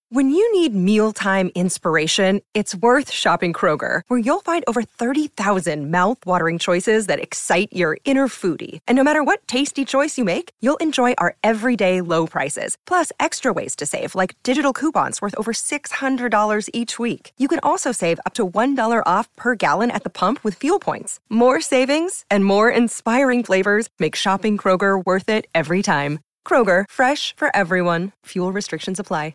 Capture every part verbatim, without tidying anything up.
When you need mealtime inspiration, it's worth shopping Kroger, where you'll find over thirty thousand mouth-watering choices that excite your inner foodie. And no matter what tasty choice you make, you'll enjoy our everyday low prices, plus extra ways to save, like digital coupons worth over six hundred dollars each week. You can also save up to one dollar off per gallon at the pump with fuel points. More savings and more inspiring flavors make shopping Kroger worth it every time. Kroger, fresh for everyone. Fuel restrictions apply.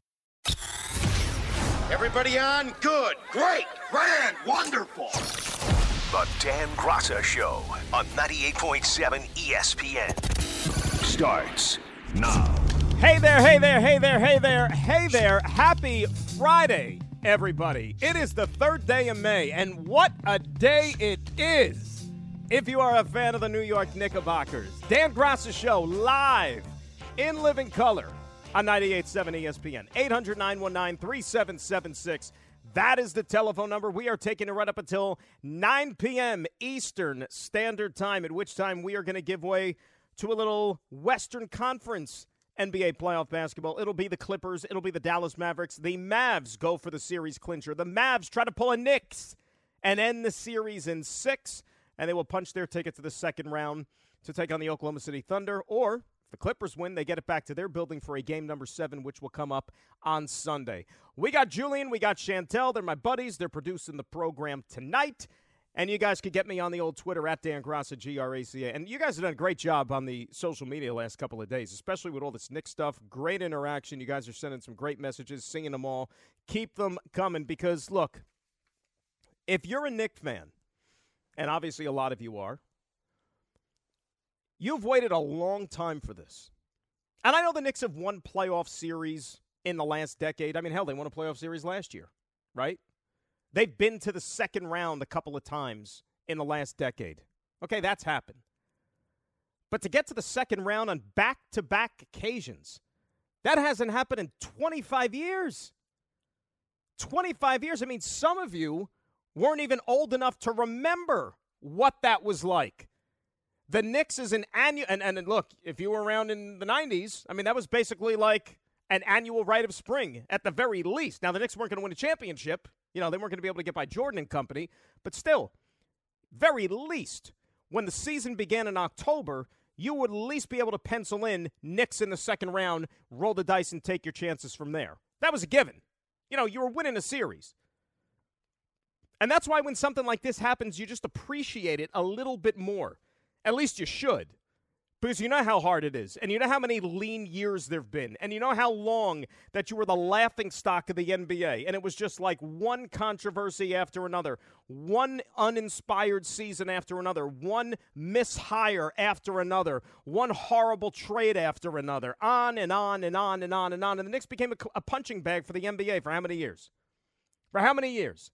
Everybody on? Good, great, grand, wonderful. The Dan Graca Show on ninety-eight point seven E S P N starts now. Hey there, hey there, hey there, hey there, hey there. Happy Friday, everybody. It is the third day of May, and what a day it is. If you are a fan of the New York Knickerbockers, Dan Graca Show live in living color on ninety-eight point seven E S P N. eight hundred, nine one nine, three seven seven six. That is the telephone number. We are taking it right up until nine p.m. Eastern Standard Time, at which time we are going to give way to a little Western Conference N B A playoff basketball. It'll be the Clippers. It'll be the Dallas Mavericks. The Mavs go for the series clincher. The Mavs try to pull a Knicks and end the series in six, and they will punch their ticket to the second round to take on the Oklahoma City Thunder, or the Clippers win, they get it back to their building for a game number seven, which will come up on Sunday. We got Julian, we got Chantel. They're my buddies. They're producing the program tonight. And you guys can get me on the old Twitter, at Dan Graca, G R A C A. And you guys have done a great job on the social media the last couple of days, especially with all this Knicks stuff. Great interaction. You guys are sending some great messages, singing them all. Keep them coming because, look, if you're a Knicks fan, and obviously a lot of you are, you've waited a long time for this. And I know the Knicks have won playoff series in the last decade. I mean, hell, they won a playoff series last year, right? They've been to the second round a couple of times in the last decade. Okay, that's happened. But to get to the second round on back-to-back occasions, that hasn't happened in twenty-five years. twenty-five years. I mean, some of you weren't even old enough to remember what that was like. The Knicks is an annual, and, and look, if you were around in the nineties, I mean, that was basically like an annual rite of spring at the very least. Now, the Knicks weren't going to win a championship. You know, they weren't going to be able to get by Jordan and company. But still, very least, when the season began in October, you would at least be able to pencil in Knicks in the second round, roll the dice, and take your chances from there. That was a given. You know, you were winning a series. And that's why when something like this happens, you just appreciate it a little bit more. At least you should, because you know how hard it is, and you know how many lean years there have been, and you know how long that you were the laughingstock of the N B A, and it was just like one controversy after another, one uninspired season after another, one mishire after another, one horrible trade after another, on and on and on and on and on, and the Knicks became a, a punching bag for the N B A for how many years? For how many years?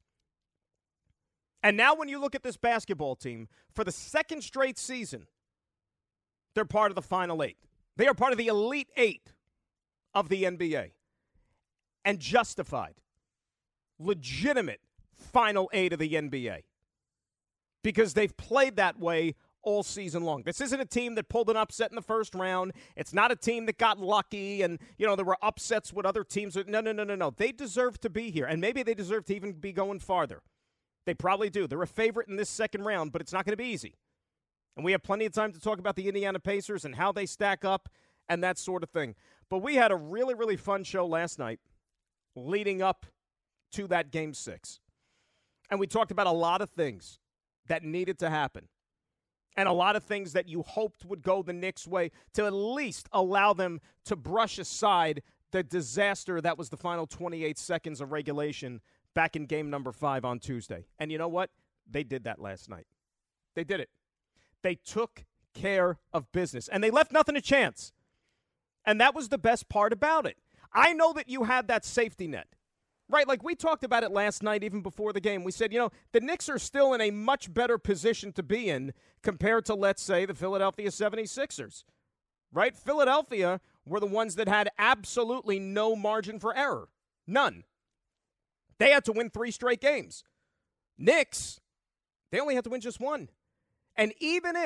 And now when you look at this basketball team, for the second straight season, they're part of the Final Eight. They are part of the Elite Eight of the N B A. And justified. Legitimate Final Eight of the N B A. Because they've played that way all season long. This isn't a team that pulled an upset in the first round. It's not a team that got lucky and, you know, there were upsets with other teams. No, no, no, no, no. They deserve to be here. And maybe they deserve to even be going farther. They probably do. They're a favorite in this second round, but it's not going to be easy. And we have plenty of time to talk about the Indiana Pacers and how they stack up and that sort of thing. But we had a really, really fun show last night leading up to that Game six. And we talked about a lot of things that needed to happen and a lot of things that you hoped would go the Knicks' way to at least allow them to brush aside the disaster that was the final twenty-eight seconds of regulation back in game number five on Tuesday. And you know what? They did that last night. They did it. They took care of business, and they left nothing to chance. And that was the best part about it. I know that you had that safety net, right? Like we talked about it last night, even before the game. We said, you know, the Knicks are still in a much better position to be in compared to, let's say, the Philadelphia seventy-sixers, right? Philadelphia were the ones that had absolutely no margin for error. None. They had to win three straight games. Knicks, they only had to win just one. And even if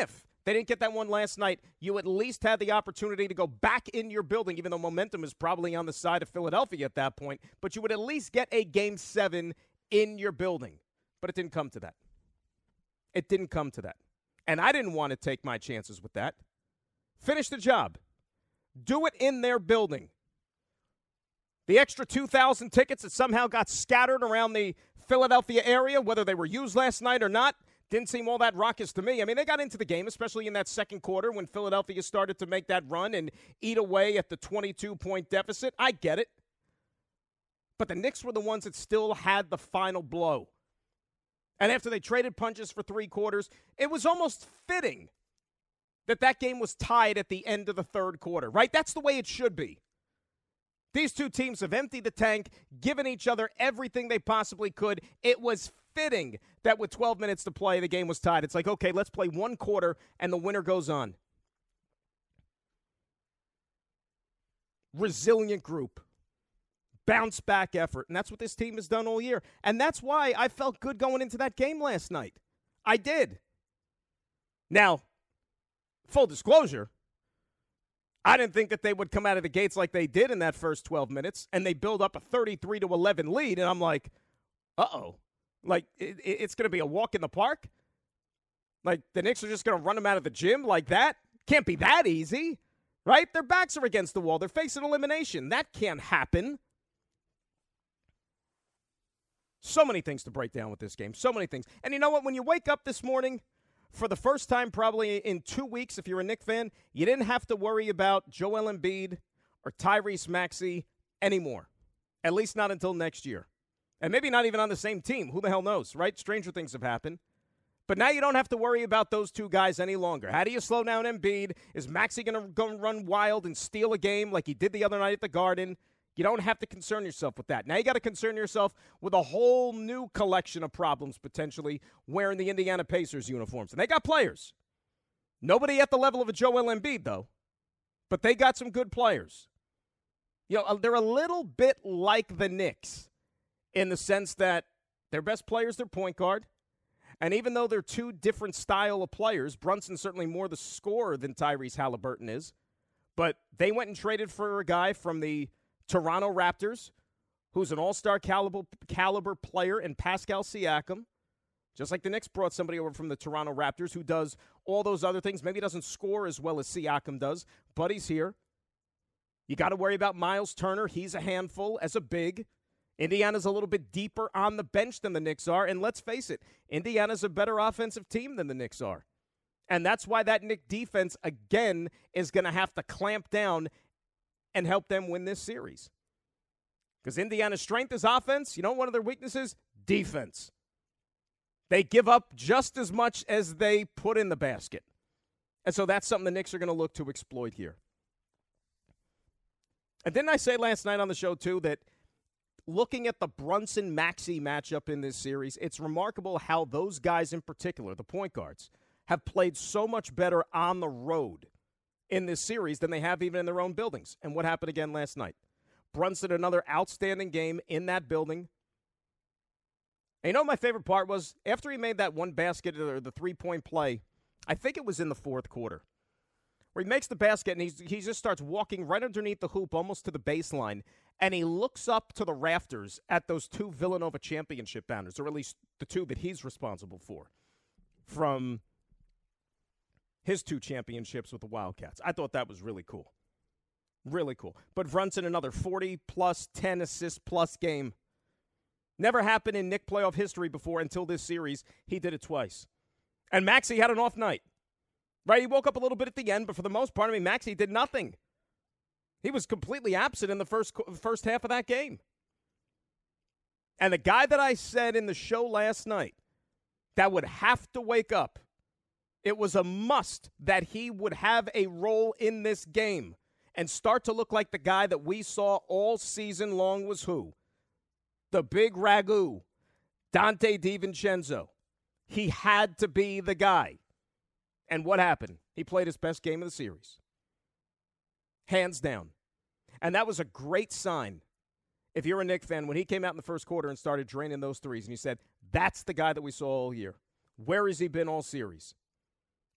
They didn't get that one last night. You at least had the opportunity to go back in your building, even though momentum is probably on the side of Philadelphia at that point. But you would at least get a game seven in your building. But it didn't come to that. It didn't come to that. And I didn't want to take my chances with that. Finish the job. Do it in their building. The extra two thousand tickets that somehow got scattered around the Philadelphia area, whether they were used last night or not, didn't seem all that raucous to me. I mean, they got into the game, especially in that second quarter when Philadelphia started to make that run and eat away at the twenty-two point deficit. I get it. But the Knicks were the ones that still had the final blow. And after they traded punches for three quarters, it was almost fitting that that game was tied at the end of the third quarter, right? That's the way it should be. These two teams have emptied the tank, given each other everything they possibly could. It was fitting that with twelve minutes to play, the game was tied. It's like, okay, let's play one quarter, and the winner goes on. Resilient group. Bounce back effort. And that's what this team has done all year. And that's why I felt good going into that game last night. I did. Now, full disclosure, I didn't think that they would come out of the gates like they did in that first twelve minutes, and they build up a thirty-three to eleven lead, and I'm like, uh-oh. Like, it, it's going to be a walk in the park? Like, the Knicks are just going to run them out of the gym like that? Can't be that easy, right? Their backs are against the wall. They're facing elimination. That can't happen. So many things to break down with this game. So many things. And you know what? When you wake up this morning, for the first time probably in two weeks, if you're a Knicks fan, you didn't have to worry about Joel Embiid or Tyrese Maxey anymore. At least not until next year. And maybe not even on the same team. Who the hell knows, right? Stranger things have happened. But now you don't have to worry about those two guys any longer. How do you slow down Embiid? Is Maxey going to go run wild and steal a game like he did the other night at the Garden? You don't have to concern yourself with that. Now you got to concern yourself with a whole new collection of problems potentially wearing the Indiana Pacers uniforms. And they got players. Nobody at the level of a Joel Embiid, though. But they got some good players. You know, they're a little bit like the Knicks in the sense that their best player is their point guard. And even though they're two different style of players, Brunson's certainly more the scorer than Tyrese Halliburton is. But they went and traded for a guy from the Toronto Raptors, who's an all-star caliber, caliber player, in Pascal Siakam. Just like the Knicks brought somebody over from the Toronto Raptors who does all those other things. Maybe doesn't score as well as Siakam does, but he's here. You got to worry about Miles Turner. He's a handful as a big. Indiana's a little bit deeper on the bench than the Knicks are, and let's face it, Indiana's a better offensive team than the Knicks are. And that's why that Knicks defense, again, is going to have to clamp down and help them win this series. Because Indiana's strength is offense. You know one of their weaknesses? Defense. They give up just as much as they put in the basket. And so that's something the Knicks are going to look to exploit here. And didn't I say last night on the show, too, that looking at the Brunson-Maxey matchup in this series, it's remarkable how those guys in particular, the point guards, have played so much better on the road in this series than they have even in their own buildings. And what happened again last night? Brunson, another outstanding game in that building. And you know what my favorite part was? After he made that one basket or the three-point play, I think it was in the fourth quarter, where he makes the basket and he's, he just starts walking right underneath the hoop almost to the baseline, and he looks up to the rafters at those two Villanova championship banners, or at least the two that he's responsible for, from his two championships with the Wildcats. I thought that was really cool. Really cool. But Brunson, another forty-plus, ten assist-plus game. Never happened in Knicks playoff history before until this series. He did it twice. And Maxey had an off night. Right? He woke up a little bit at the end, but for the most part, I mean, Maxey did nothing. He was completely absent in the first first half of that game. And the guy that I said in the show last night that would have to wake up, it was a must that he would have a role in this game and start to look like the guy that we saw all season long was who? The big ragu, Dante DiVincenzo. He had to be the guy. And what happened? He played his best game of the series. Hands down. And that was a great sign. If you're a Knicks fan, when he came out in the first quarter and started draining those threes, and you said, that's the guy that we saw all year. Where has he been all series?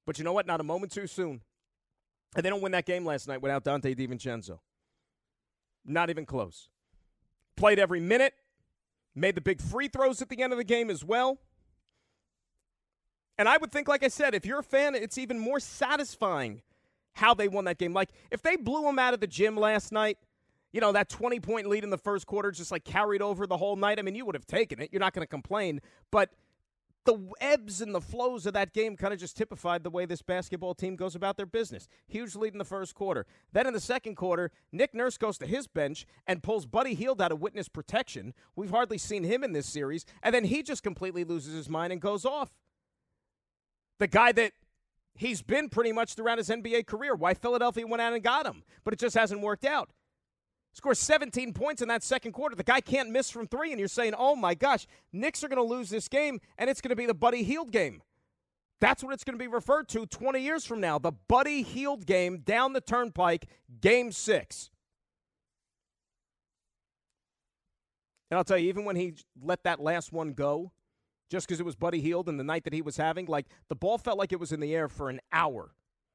But you know what? Not a moment too soon. And they don't win that game last night without Dante DiVincenzo. Not even close. Played every minute. Made the big free throws at the end of the game as well. And I would think, like I said, if you're a fan, it's even more satisfying how they won that game. Like, if they blew them out of the gym last night, you know, that twenty-point lead in the first quarter just, like, carried over the whole night, I mean, you would have taken it. You're not going to complain. But the ebbs and the flows of that game kind of just typified the way this basketball team goes about their business. Huge lead in the first quarter. Then in the second quarter, Nick Nurse goes to his bench and pulls Buddy Hield out of witness protection. We've hardly seen him in this series. And then he just completely loses his mind and goes off. The guy that he's been pretty much throughout his N B A career. Why Philadelphia went out and got him, but it just hasn't worked out. Scores seventeen points in that second quarter. The guy can't miss from three, and you're saying, oh, my gosh, Knicks are going to lose this game, and it's going to be the Buddy Hield game. That's what it's going to be referred to twenty years from now, the Buddy Hield game down the turnpike, game six. And I'll tell you, even when he let that last one go, just because it was Buddy Hield and the night that he was having, like, the ball felt like it was in the air for an hour.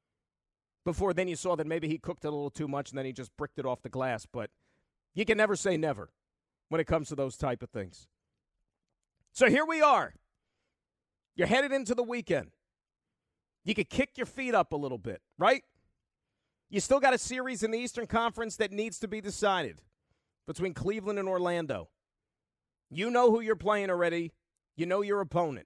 Before then you saw that maybe he cooked it a little too much and then he just bricked it off the glass. But you can never say never when it comes to those type of things. So here we are. You're headed into the weekend. You could kick your feet up a little bit, right? You still got a series in the Eastern Conference that needs to be decided between Cleveland and Orlando. You know who you're playing already. You know your opponent.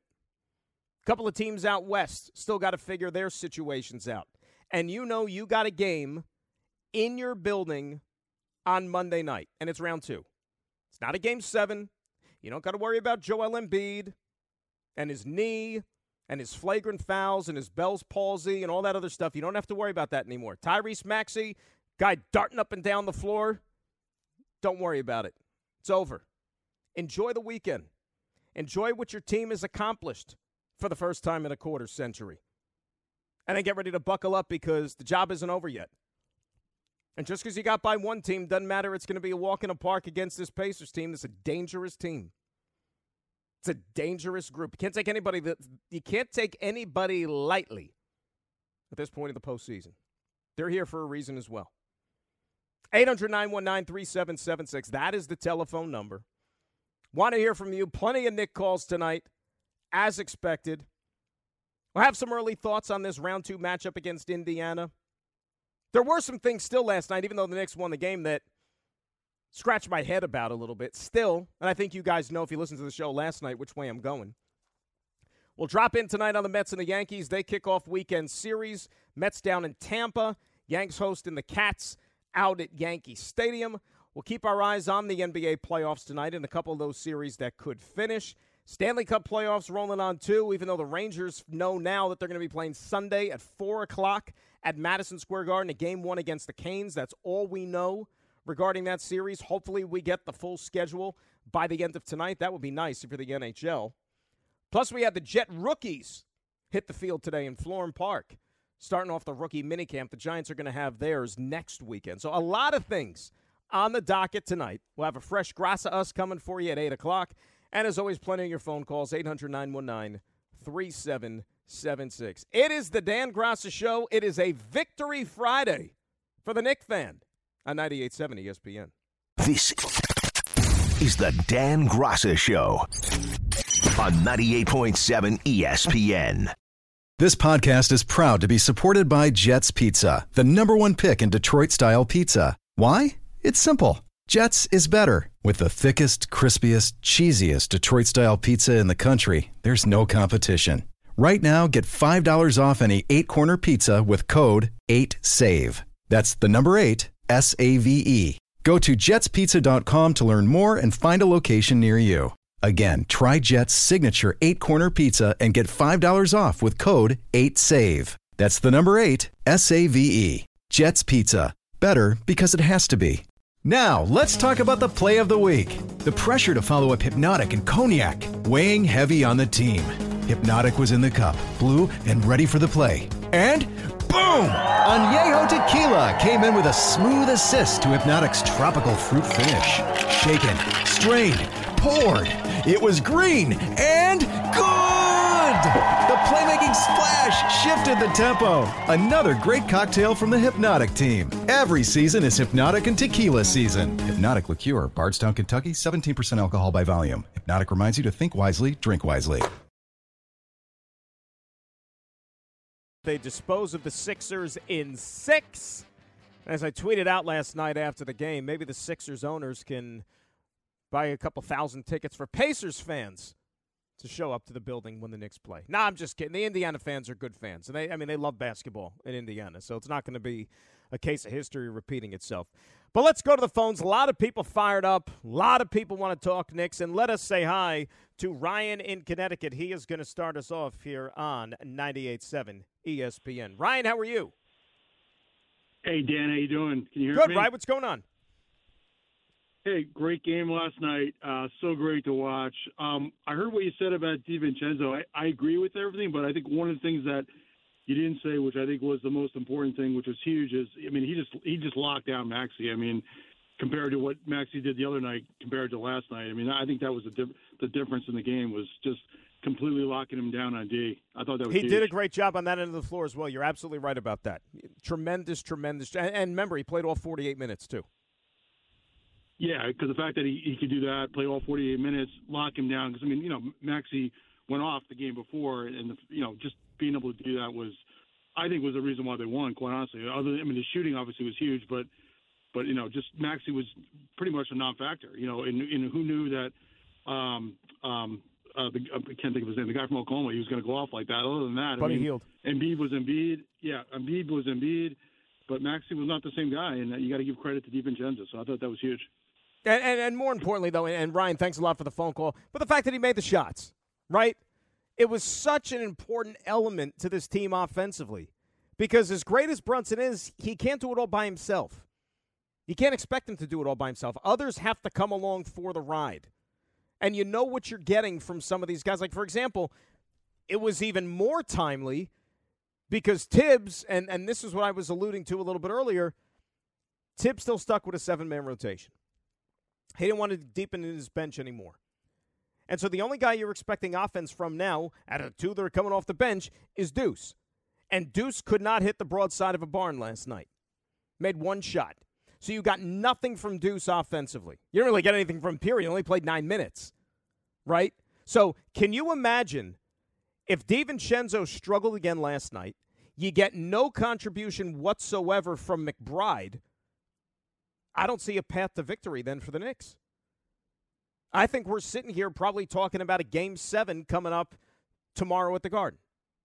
A couple of teams out west still got to figure their situations out. And you know you got a game in your building on Monday night, and it's round two. It's not a game seven. You don't got to worry about Joel Embiid and his knee and his flagrant fouls and his Bell's palsy and all that other stuff. You don't have to worry about that anymore. Tyrese Maxey, guy darting up and down the floor, don't worry about it. It's over. Enjoy the weekend. Enjoy what your team has accomplished for the first time in a quarter century. And then get ready to buckle up because the job isn't over yet. And just because you got by one team doesn't matter. It's going to be a walk in the park against this Pacers team. That's a dangerous team. It's a dangerous group. You can't take anybody that you can't take anybody lightly at this point of the postseason. They're here for a reason as well. eight hundred, nine one nine, three seven seven six. That is the telephone number. Want to hear from you. Plenty of Nick calls tonight, as expected. We'll have some early thoughts on this round two matchup against Indiana. There were some things still last night, even though the Knicks won the game, that scratched my head about a little bit. Still, and I think you guys know if you listened to the show last night which way I'm going. We'll drop in tonight on the Mets and the Yankees. They kick off weekend series. Mets down in Tampa. Yanks hosting the Cats out at Yankee Stadium. We'll keep our eyes on the N B A playoffs tonight and a couple of those series that could finish. Stanley Cup playoffs rolling on, too, even though the Rangers know now that they're going to be playing Sunday at four o'clock at Madison Square Garden, a game one against the Canes. That's all we know regarding that series. Hopefully we get the full schedule by the end of tonight. That would be nice if you're the N H L. Plus, we had the Jet rookies hit the field today in Florham Park, starting off the rookie minicamp. The Giants are going to have theirs next weekend. So a lot of things on the docket tonight. We'll have a fresh Grass of Us coming for you at eight o'clock. And as always, plenty of your phone calls, eight hundred, nine one nine, three seven seven six. It is the Dan Graca Show. It is a Victory Friday for the Knick fan on ninety-eight point seven E S P N. This is the Dan Graca Show on ninety-eight point seven E S P N. This podcast is proud to be supported by Jets Pizza, the number one pick in Detroit-style pizza. Why? It's simple. Jets is better. With the thickest, crispiest, cheesiest Detroit-style pizza in the country, there's no competition. Right now, get five dollars off any eight-corner pizza with code eight save. That's the number eight, S A V E. Go to jets pizza dot com to learn more and find a location near you. Again, try Jet's signature eight-corner pizza and get five dollars off with code eight save. That's the number eight, S A V E. Jet's Pizza. Better because it has to be. Now, let's talk about the play of the week. The pressure to follow up Hypnotic and Cognac, weighing heavy on the team. Hypnotic was in the cup, blue, and ready for the play. And boom! Añejo Tequila came in with a smooth assist to Hypnotic's tropical fruit finish. Shaken, strained, poured. It was green and good! The playmaking Splash shifted the tempo. Another great cocktail from the Hypnotic team. Every season is Hypnotic and Tequila season. Hypnotic Liqueur, Bardstown, Kentucky, seventeen percent alcohol by volume. Hypnotic reminds you to think wisely, drink wisely. They dispose of the Sixers in six. As I tweeted out last night after the game, maybe the Sixers owners can buy a couple thousand tickets for Pacers fans to show up to the building when the Knicks play. Nah, I'm just kidding. The Indiana fans are good fans. And they, I mean, they love basketball in Indiana, so it's not going to be a case of history repeating itself. But let's go to the phones. A lot of people fired up. A lot of people want to talk Knicks. And let us say hi to Ryan in Connecticut. He is going to start us off here on ninety-eight point seven E S P N. Ryan, how are you? Hey, Dan, how you doing? Can you hear Good, me? Ryan. What's going on? Hey, great game last night. Uh, so great to watch. Um, I heard what you said about DiVincenzo. I, I agree with everything, but I think one of the things that you didn't say, which I think was the most important thing, which was huge, is I mean he just he just locked down Maxey. I mean, compared to what Maxey did the other night, compared to last night. I mean, I think that was the dif- the difference in the game was just completely locking him down on D. I thought that was He huge. did a great job on that end of the floor as well. You're absolutely right about that. Tremendous, tremendous. And, and remember, he played all forty-eight minutes, too. Yeah, because the fact that he, he could do that, play all forty-eight minutes, lock him down. Because, I mean, you know, Maxey went off the game before, and, the, you know, just being able to do that was, I think, was the reason why they won, quite honestly. Other than, I mean, the shooting obviously was huge, but, but you know, just Maxey was pretty much a non-factor. You know, and, and who knew that um, um, – Uh, the, I can't think of his name. The guy from Oklahoma, he was going to go off like that. Other than that, Buddy I mean, Hield. Embiid was Embiid. Yeah, Embiid was Embiid, but Maxey was not the same guy, and you got to give credit to DiVincenzo. So I thought that was huge. And, and, and more importantly, though, and Ryan, thanks a lot for the phone call, but the fact that he made the shots, right? It was such an important element to this team offensively because as great as Brunson is, he can't do it all by himself. You can't expect him to do it all by himself. Others have to come along for the ride. And you know what you're getting from some of these guys. Like, for example, it was even more timely because Tibbs, and, and this is what I was alluding to a little bit earlier, Tibbs still stuck with a seven-man rotation. He didn't want to deepen in his bench anymore. And so the only guy you're expecting offense from now, out of the two that are coming off the bench, is Deuce. And Deuce could not hit the broadside of a barn last night. Made one shot. So you got nothing from Deuce offensively. You didn't really get anything from Pierre. He only played nine minutes, right? So can you imagine if DiVincenzo struggled again last night, you get no contribution whatsoever from McBride, I don't see a path to victory then for the Knicks. I think we're sitting here probably talking about a game seven coming up tomorrow at the Garden.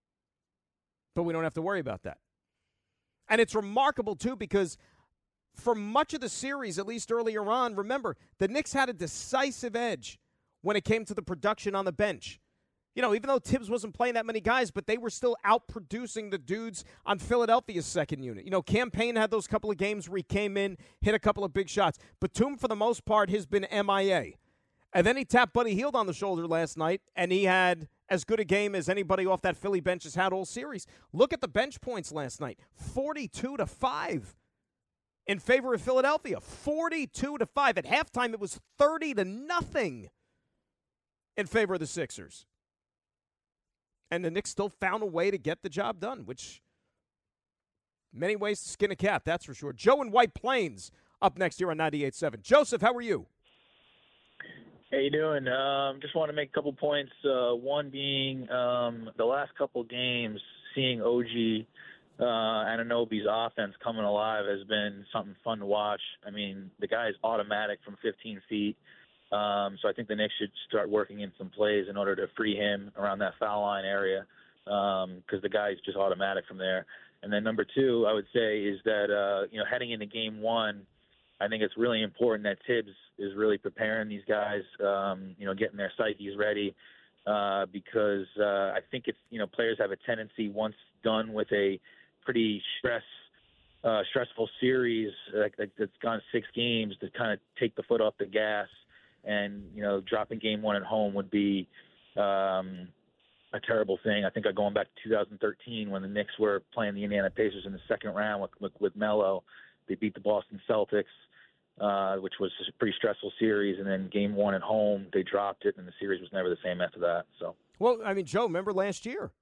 But we don't have to worry about that. And it's remarkable, too, because for much of the series, at least earlier on, remember, the Knicks had a decisive edge when it came to the production on the bench. You know, even though Tibbs wasn't playing that many guys, but they were still outproducing the dudes on Philadelphia's second unit. You know, Cam Payne had those couple of games where he came in, hit a couple of big shots. Batum, for the most part, has been M I A. And then he tapped Buddy Hield on the shoulder last night, and he had as good a game as anybody off that Philly bench has had all series. Look at the bench points last night, forty-two to five in favor of Philadelphia, forty-two to five. At halftime, it was thirty to nothing in favor of the Sixers. And the Knicks still found a way to get the job done, which many ways to skin a cat, that's for sure. Joe in White Plains up next here on ninety-eight point seven. Joseph, how are you? How you doing? Um, just want to make a couple points. Uh, one being um, the last couple games, seeing O G uh, Anunoby's offense coming alive has been something fun to watch. I mean, the guy is automatic from fifteen feet. Um, so I think the Knicks should start working in some plays in order to free him around that foul line area because um, the guy's just automatic from there. And then number two, I would say, is that, uh, you know, heading into game one, I think it's really important that Tibbs is really preparing these guys, um, you know, getting their psyches ready uh, because uh, I think it's, you know, players have a tendency once done with a pretty stress uh, stressful series like, like that's gone six games to kind of take the foot off the gas. And, you know, dropping game one at home would be um, a terrible thing. I think I'm going back to two thousand thirteen when the Knicks were playing the Indiana Pacers in the second round with, with, with Melo. They beat the Boston Celtics, uh, which was a pretty stressful series. And then game one at home, they dropped it, and the series was never the same after that. So, Well, I mean, Joe, remember last year?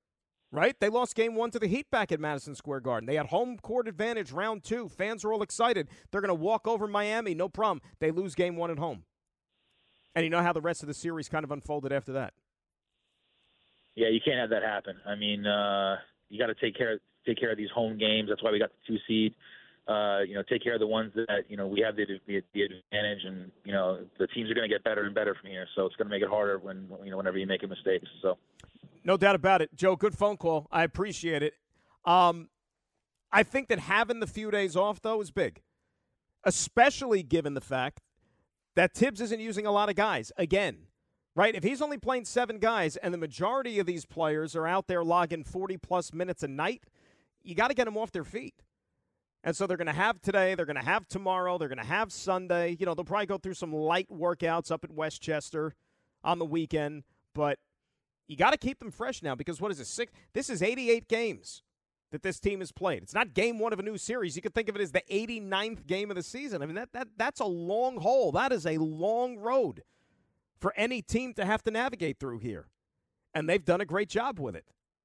right? They lost game one to the Heat back at Madison Square Garden. They had home court advantage round two. Fans are all excited. They're going to walk over Miami, no problem. They lose game one at home. And you know how the rest of the series kind of unfolded after that. Yeah, you can't have that happen. I mean, uh, you got to take care take care of these home games. That's why we got the two seed. Uh, you know, take care of the ones that, you know, we have the, the, the advantage, and, you know, the teams are going to get better and better from here. So it's going to make it harder when, you know, whenever you make a mistake. So, no doubt about it. Joe, good phone call. I appreciate it. Um, I think that having the few days off, though, is big, especially given the fact that Tibbs isn't using a lot of guys again. Right? If he's only playing seven guys and the majority of these players are out there logging forty-plus minutes a night, you got to get them off their feet. And so they're going to have today, they're going to have tomorrow, they're going to have Sunday. You know, they'll probably go through some light workouts up at Westchester on the weekend. But you got to keep them fresh now because what is it, six? This is eighty-eight games that this team has played. It's not game one of a new series. You could think of it as the eighty-ninth game of the season. I mean, that that that's a long haul. That is a long road for any team to have to navigate through here. And they've done a great job with it.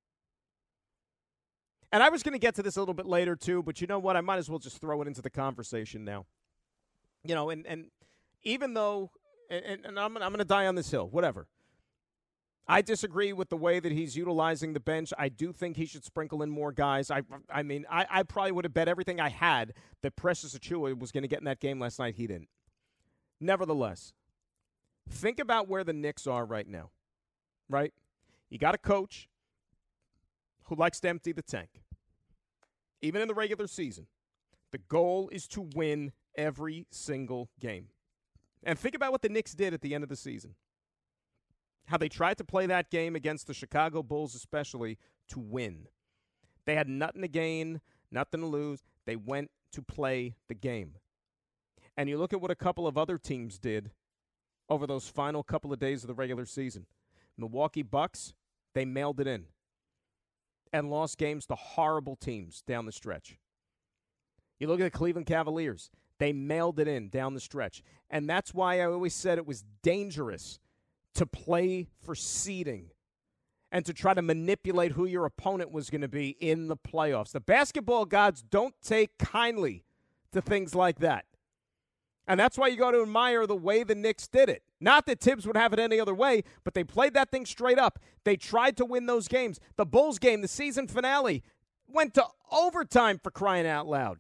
And I was going to get to this a little bit later, too, but you know what? I might as well just throw it into the conversation now. You know, and, and even though, and, and I'm, I'm going to die on this hill, whatever. I disagree with the way that he's utilizing the bench. I do think he should sprinkle in more guys. I I mean, I, I probably would have bet everything I had that Precious Achiuwa was going to get in that game last night. He didn't. Nevertheless, think about where the Knicks are right now, right? You got a coach who likes to empty the tank. Even in the regular season, the goal is to win every single game. And think about what the Knicks did at the end of the season. How they tried to play that game against the Chicago Bulls especially to win. They had nothing to gain, nothing to lose. They went to play the game. And you look at what a couple of other teams did over those final couple of days of the regular season. Milwaukee Bucks, they mailed it in and lost games to horrible teams down the stretch. You look at the Cleveland Cavaliers, they mailed it in down the stretch. And that's why I always said it was dangerous to play for seeding and to try to manipulate who your opponent was going to be in the playoffs. The basketball gods don't take kindly to things like that. And that's why you got to admire the way the Knicks did it. Not that Tibbs would have it any other way, but they played that thing straight up. They tried to win those games. The Bulls game, the season finale, went to overtime for crying out loud.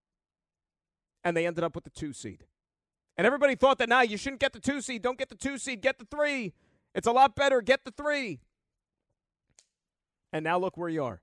And they ended up with the two seed. And everybody thought that, nah, you shouldn't get the two seed. Don't get the two seed. Get the three. It's a lot better. Get the three. And now look where you are.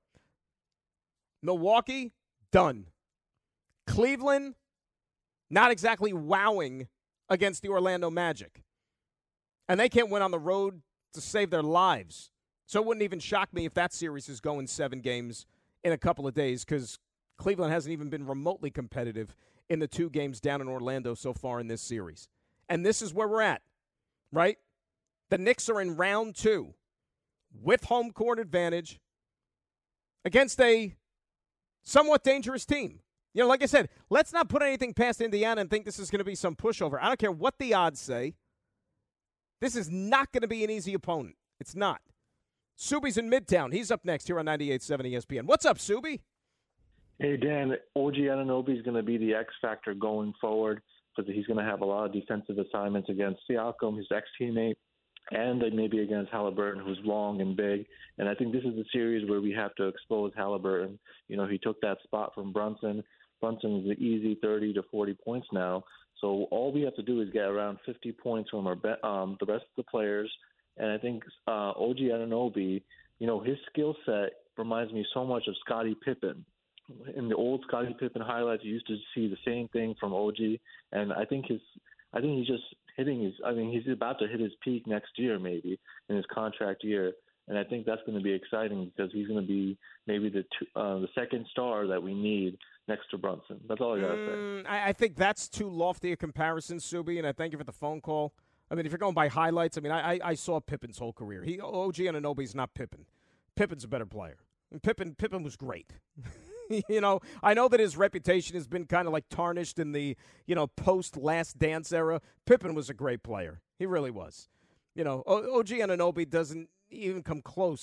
Milwaukee, done. Cleveland, not exactly wowing against the Orlando Magic. And they can't win on the road to save their lives. So it wouldn't even shock me if that series is going seven games in a couple of days because Cleveland hasn't even been remotely competitive in the two games down in Orlando so far in this series. And this is where we're at, right? The Knicks are in round two with home court advantage against a somewhat dangerous team. You know, like I said, let's not put anything past Indiana and think this is going to be some pushover. I don't care what the odds say. This is not going to be an easy opponent. It's not. Subi's in Midtown. He's up next here on ninety-eight point seven E S P N. What's up, Subi? Hey, Dan, O G Anunoby is going to be the X factor going forward because he's going to have a lot of defensive assignments against Siakam, his ex-teammate, and maybe against Halliburton, who's long and big. And I think this is a series where we have to expose Halliburton. You know, he took that spot from Brunson. Brunson is an easy thirty to forty points now. So all we have to do is get around fifty points from our be- um, the rest of the players. And I think uh, O G Anunoby, you know, his skill set reminds me so much of Scottie Pippen. In the old Scottie Pippen highlights, you used to see the same thing from O G, and I think his, I think he's just hitting his. I mean, he's about to hit his peak next year, maybe in his contract year, and I think that's going to be exciting because he's going to be maybe the two, uh, the second star that we need next to Brunson. That's all I gotta mm, say. I, I think that's too lofty a comparison, Subi, and I thank you for the phone call. I mean, if you're going by highlights, I mean, I I, I saw Pippen's whole career. He O G Anunoby's not Pippen. Pippen's a better player. And Pippen Pippen was great. You know, I know that his reputation has been kind of like tarnished in the, you know, post-Last Dance era. Pippen was a great player. He really was. You know, o- OG Anunoby doesn't even come close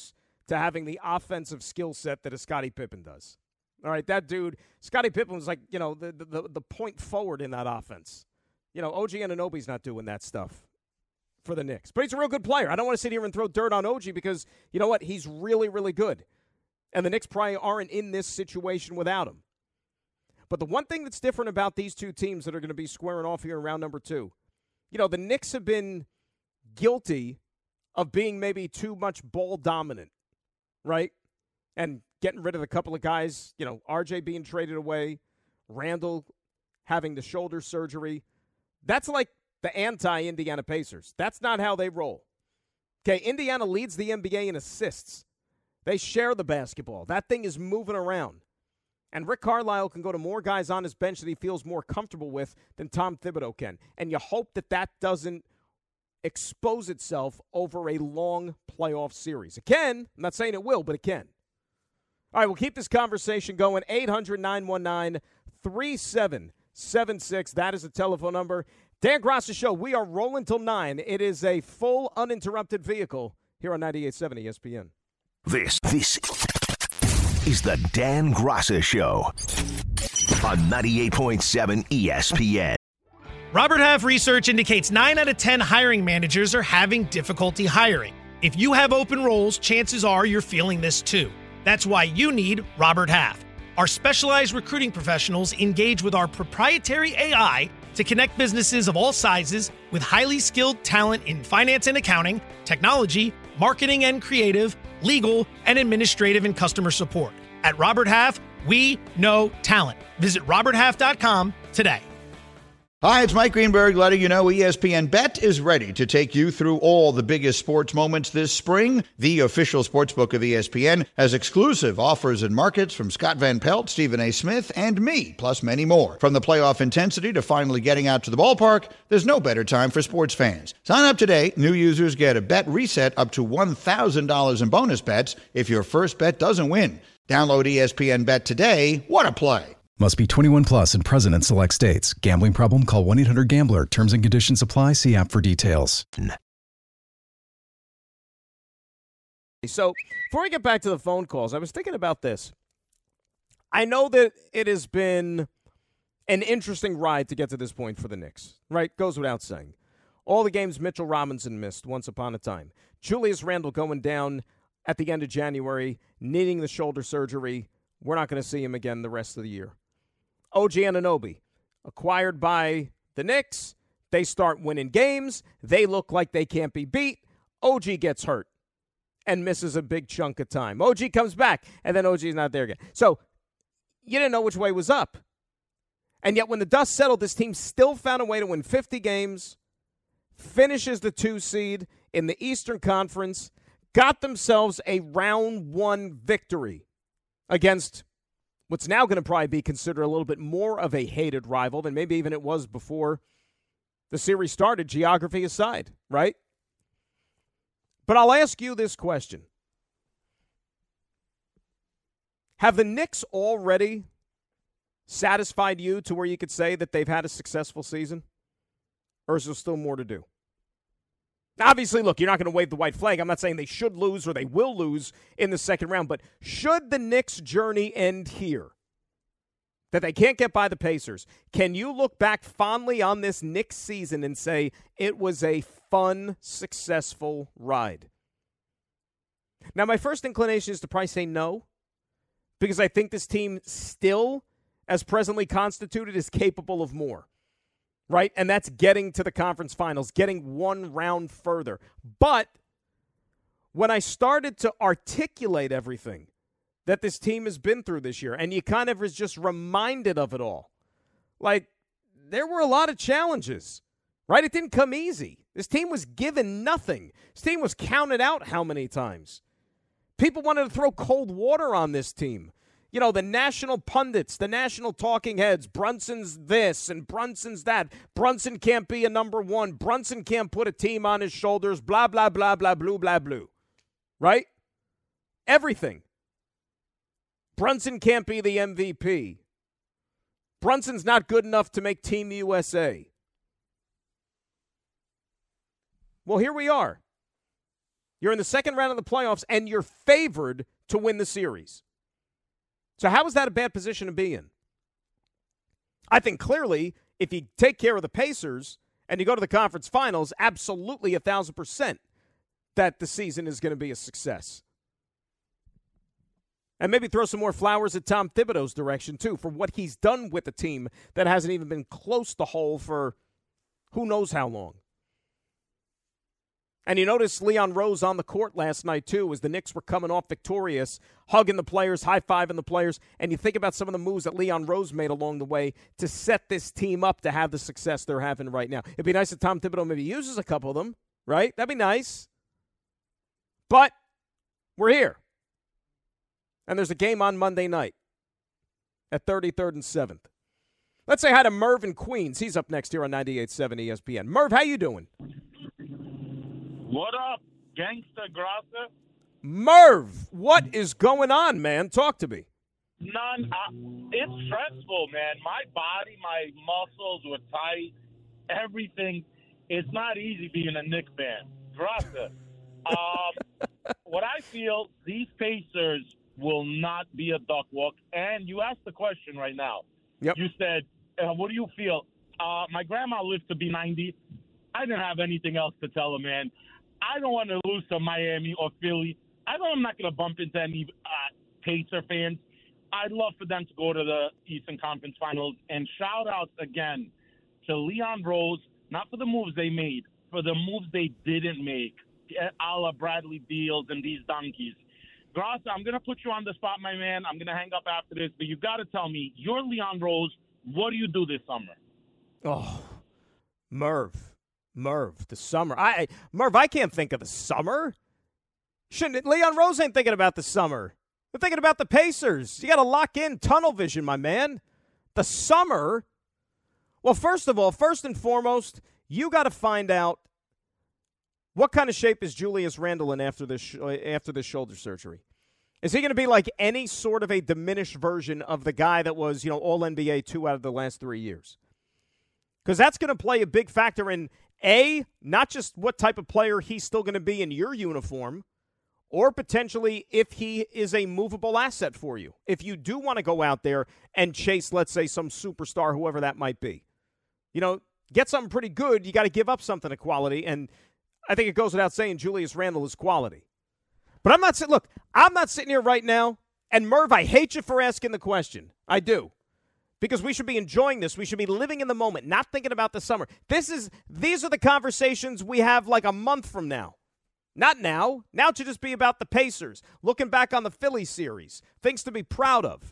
to having the offensive skill set that a Scottie Pippen does. All right, that dude, Scottie Pippen was like, you know, the, the, the point forward in that offense. You know, O G Anunoby's not doing that stuff for the Knicks. But he's a real good player. I don't want to sit here and throw dirt on O G because, you know what, he's really, really good. And the Knicks probably aren't in this situation without him. But the one thing that's different about these two teams that are going to be squaring off here in round number two, you know, the Knicks have been guilty of being maybe too much ball dominant, right? And getting rid of a couple of guys, you know, R J being traded away, Randall having the shoulder surgery. That's like the anti-Indiana Pacers. That's not how they roll. Okay, Indiana leads the N B A in assists. They share the basketball. That thing is moving around. And Rick Carlisle can go to more guys on his bench that he feels more comfortable with than Tom Thibodeau can. And you hope that that doesn't expose itself over a long playoff series. It can. I'm not saying it will, but it can. All right, we'll keep this conversation going. eight hundred, nine one nine, three seven seven six. That is the telephone number. Dan Graca Show. We are rolling till nine. It is a full, uninterrupted vehicle here on ninety-eight point seven E S P N. This, this is the Dan Graca Show on ninety-eight point seven E S P N. Robert Half research indicates nine out of ten hiring managers are having difficulty hiring. If you have open roles, chances are you're feeling this too. That's why you need Robert Half. Our specialized recruiting professionals engage with our proprietary A I to connect businesses of all sizes with highly skilled talent in finance and accounting, technology, marketing and creative, legal, and administrative and customer support. At Robert Half, we know talent. Visit robert half dot com today. Hi, it's Mike Greenberg letting you know E S P N Bet is ready to take you through all the biggest sports moments this spring. The official sportsbook of E S P N has exclusive offers and markets from Scott Van Pelt, Stephen A. Smith, and me, plus many more. From the playoff intensity to finally getting out to the ballpark, there's no better time for sports fans. Sign up today. New users get a bet reset up to one thousand dollars in bonus bets if your first bet doesn't win. Download E S P N Bet today. What a play. Must be twenty-one plus and present in select states. Gambling problem? Call one eight hundred gambler. Terms and conditions apply. See app for details. So before we get back to the phone calls, I was thinking about this. I know that it has been an interesting ride to get to this point for the Knicks, right? Goes without saying. All the games Mitchell Robinson missed once upon a time. Julius Randle going down at the end of January, needing the shoulder surgery. We're not going to see him again the rest of the year. O G Anunoby, acquired by the Knicks. They start winning games. They look like they can't be beat. O G gets hurt and misses a big chunk of time. O G comes back, and then O G's not there again. So you didn't know which way was up. And yet when the dust settled, this team still found a way to win fifty games, finishes the two seed in the Eastern Conference, got themselves a round one victory against what's now going to probably be considered a little bit more of a hated rival than maybe even it was before the series started, geography aside, right? But I'll ask you this question. Have the Knicks already satisfied you to where you could say that they've had a successful season? Or is there still more to do? Obviously, look, you're not going to wave the white flag. I'm not saying they should lose or they will lose in the second round, but should the Knicks' journey end here, that they can't get by the Pacers, can you look back fondly on this Knicks season and say it was a fun, successful ride? Now, my first inclination is to probably say no, because I think this team still, as presently constituted, is capable of more. Right? And that's getting to the conference finals, getting one round further. But when I started to articulate everything that this team has been through this year, and you kind of was just reminded of it all, like, there were a lot of challenges, right? It didn't come easy. This team was given nothing. This team was counted out how many times? People wanted to throw cold water on this team. You know, the national pundits, the national talking heads, Brunson's this and Brunson's that. Brunson can't be a number one. Brunson can't put a team on his shoulders, blah, blah, blah, blah, blue, blah, blue. Right? Everything. Brunson can't be the M V P. Brunson's not good enough to make Team U S A. Well, here we are. You're in the second round of the playoffs, and you're favored to win the series. So how is that a bad position to be in? I think clearly, if you take care of the Pacers and you go to the conference finals, absolutely a thousand percent that the season is going to be a success. And maybe throw some more flowers at Tom Thibodeau's direction, too, for what he's done with a team that hasn't even been close to whole for who knows how long. And you notice Leon Rose on the court last night, too, as the Knicks were coming off victorious, hugging the players, high-fiving the players. And you think about some of the moves that Leon Rose made along the way to set this team up to have the success they're having right now. It'd be nice if Tom Thibodeau maybe uses a couple of them, right? That'd be nice. But we're here. And there's a game on Monday night at thirty-third and seventh. Let's say hi to Merv in Queens. He's up next here on ninety-eight point seven E S P N. Merv, how you doing? What up, Gangsta Grassa? Merv, what is going on, man? Talk to me. None. Uh, it's stressful, man. My body, my muscles were tight. Everything. It's not easy being a Knicks fan. Grassa. Um, what I feel, these Pacers will not be a duck walk. And you asked the question right now. Yep. You said, uh, what do you feel? Uh, my grandma lived to be ninety. I didn't have anything else to tell her, man. I don't want to lose to Miami or Philly. I know I'm not going to bump into any uh, Pacer fans. I'd love for them to go to the Eastern Conference Finals. And shout-outs again to Leon Rose, not for the moves they made, for the moves they didn't make, a la Bradley Beals and these donkeys. Grassa, I'm going to put you on the spot, my man. I'm going to hang up after this, but you got to tell me, you're Leon Rose. What do you do this summer? Oh, Merv. Merv, the summer. I Merv, I can't think of the summer. Shouldn't Leon Rose ain't thinking about the summer. They're thinking about the Pacers. You got to lock in tunnel vision, my man. The summer. Well, first of all, first and foremost, you got to find out what kind of shape is Julius Randle in after this after this shoulder surgery. Is he going to be like any sort of a diminished version of the guy that was, you know, All N B A two out of the last three years? Because that's going to play a big factor in, A, not just what type of player he's still going to be in your uniform, or potentially if he is a movable asset for you. If you do want to go out there and chase, let's say, some superstar, whoever that might be. You know, get something pretty good, you got to give up something of quality, and I think it goes without saying Julius Randle is quality. But I'm not sitting, look, I'm not sitting here right now, and Merv, I hate you for asking the question. I do. Because we should be enjoying this. We should be living in the moment, not thinking about the summer. This is These are the conversations we have like a month from now. Not now. Now it should just be about the Pacers, looking back on the Philly series, things to be proud of.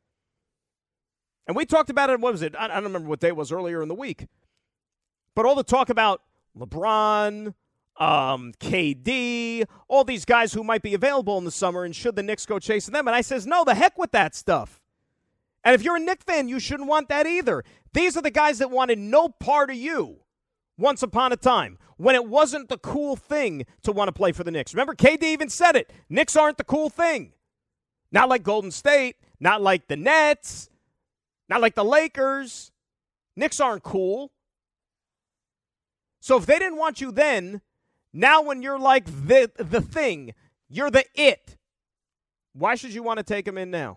And we talked about it, what was it? I don't remember what day it was earlier in the week. But all the talk about LeBron, um, K D, all these guys who might be available in the summer, and should the Knicks go chasing them? And I says, no, the heck with that stuff. And if you're a Knicks fan, you shouldn't want that either. These are the guys that wanted no part of you once upon a time when it wasn't the cool thing to want to play for the Knicks. Remember, K D even said it. Knicks aren't the cool thing. Not like Golden State, not like the Nets, not like the Lakers. Knicks aren't cool. So if they didn't want you then, now when you're like the, the thing, you're the it, why should you want to take them in now?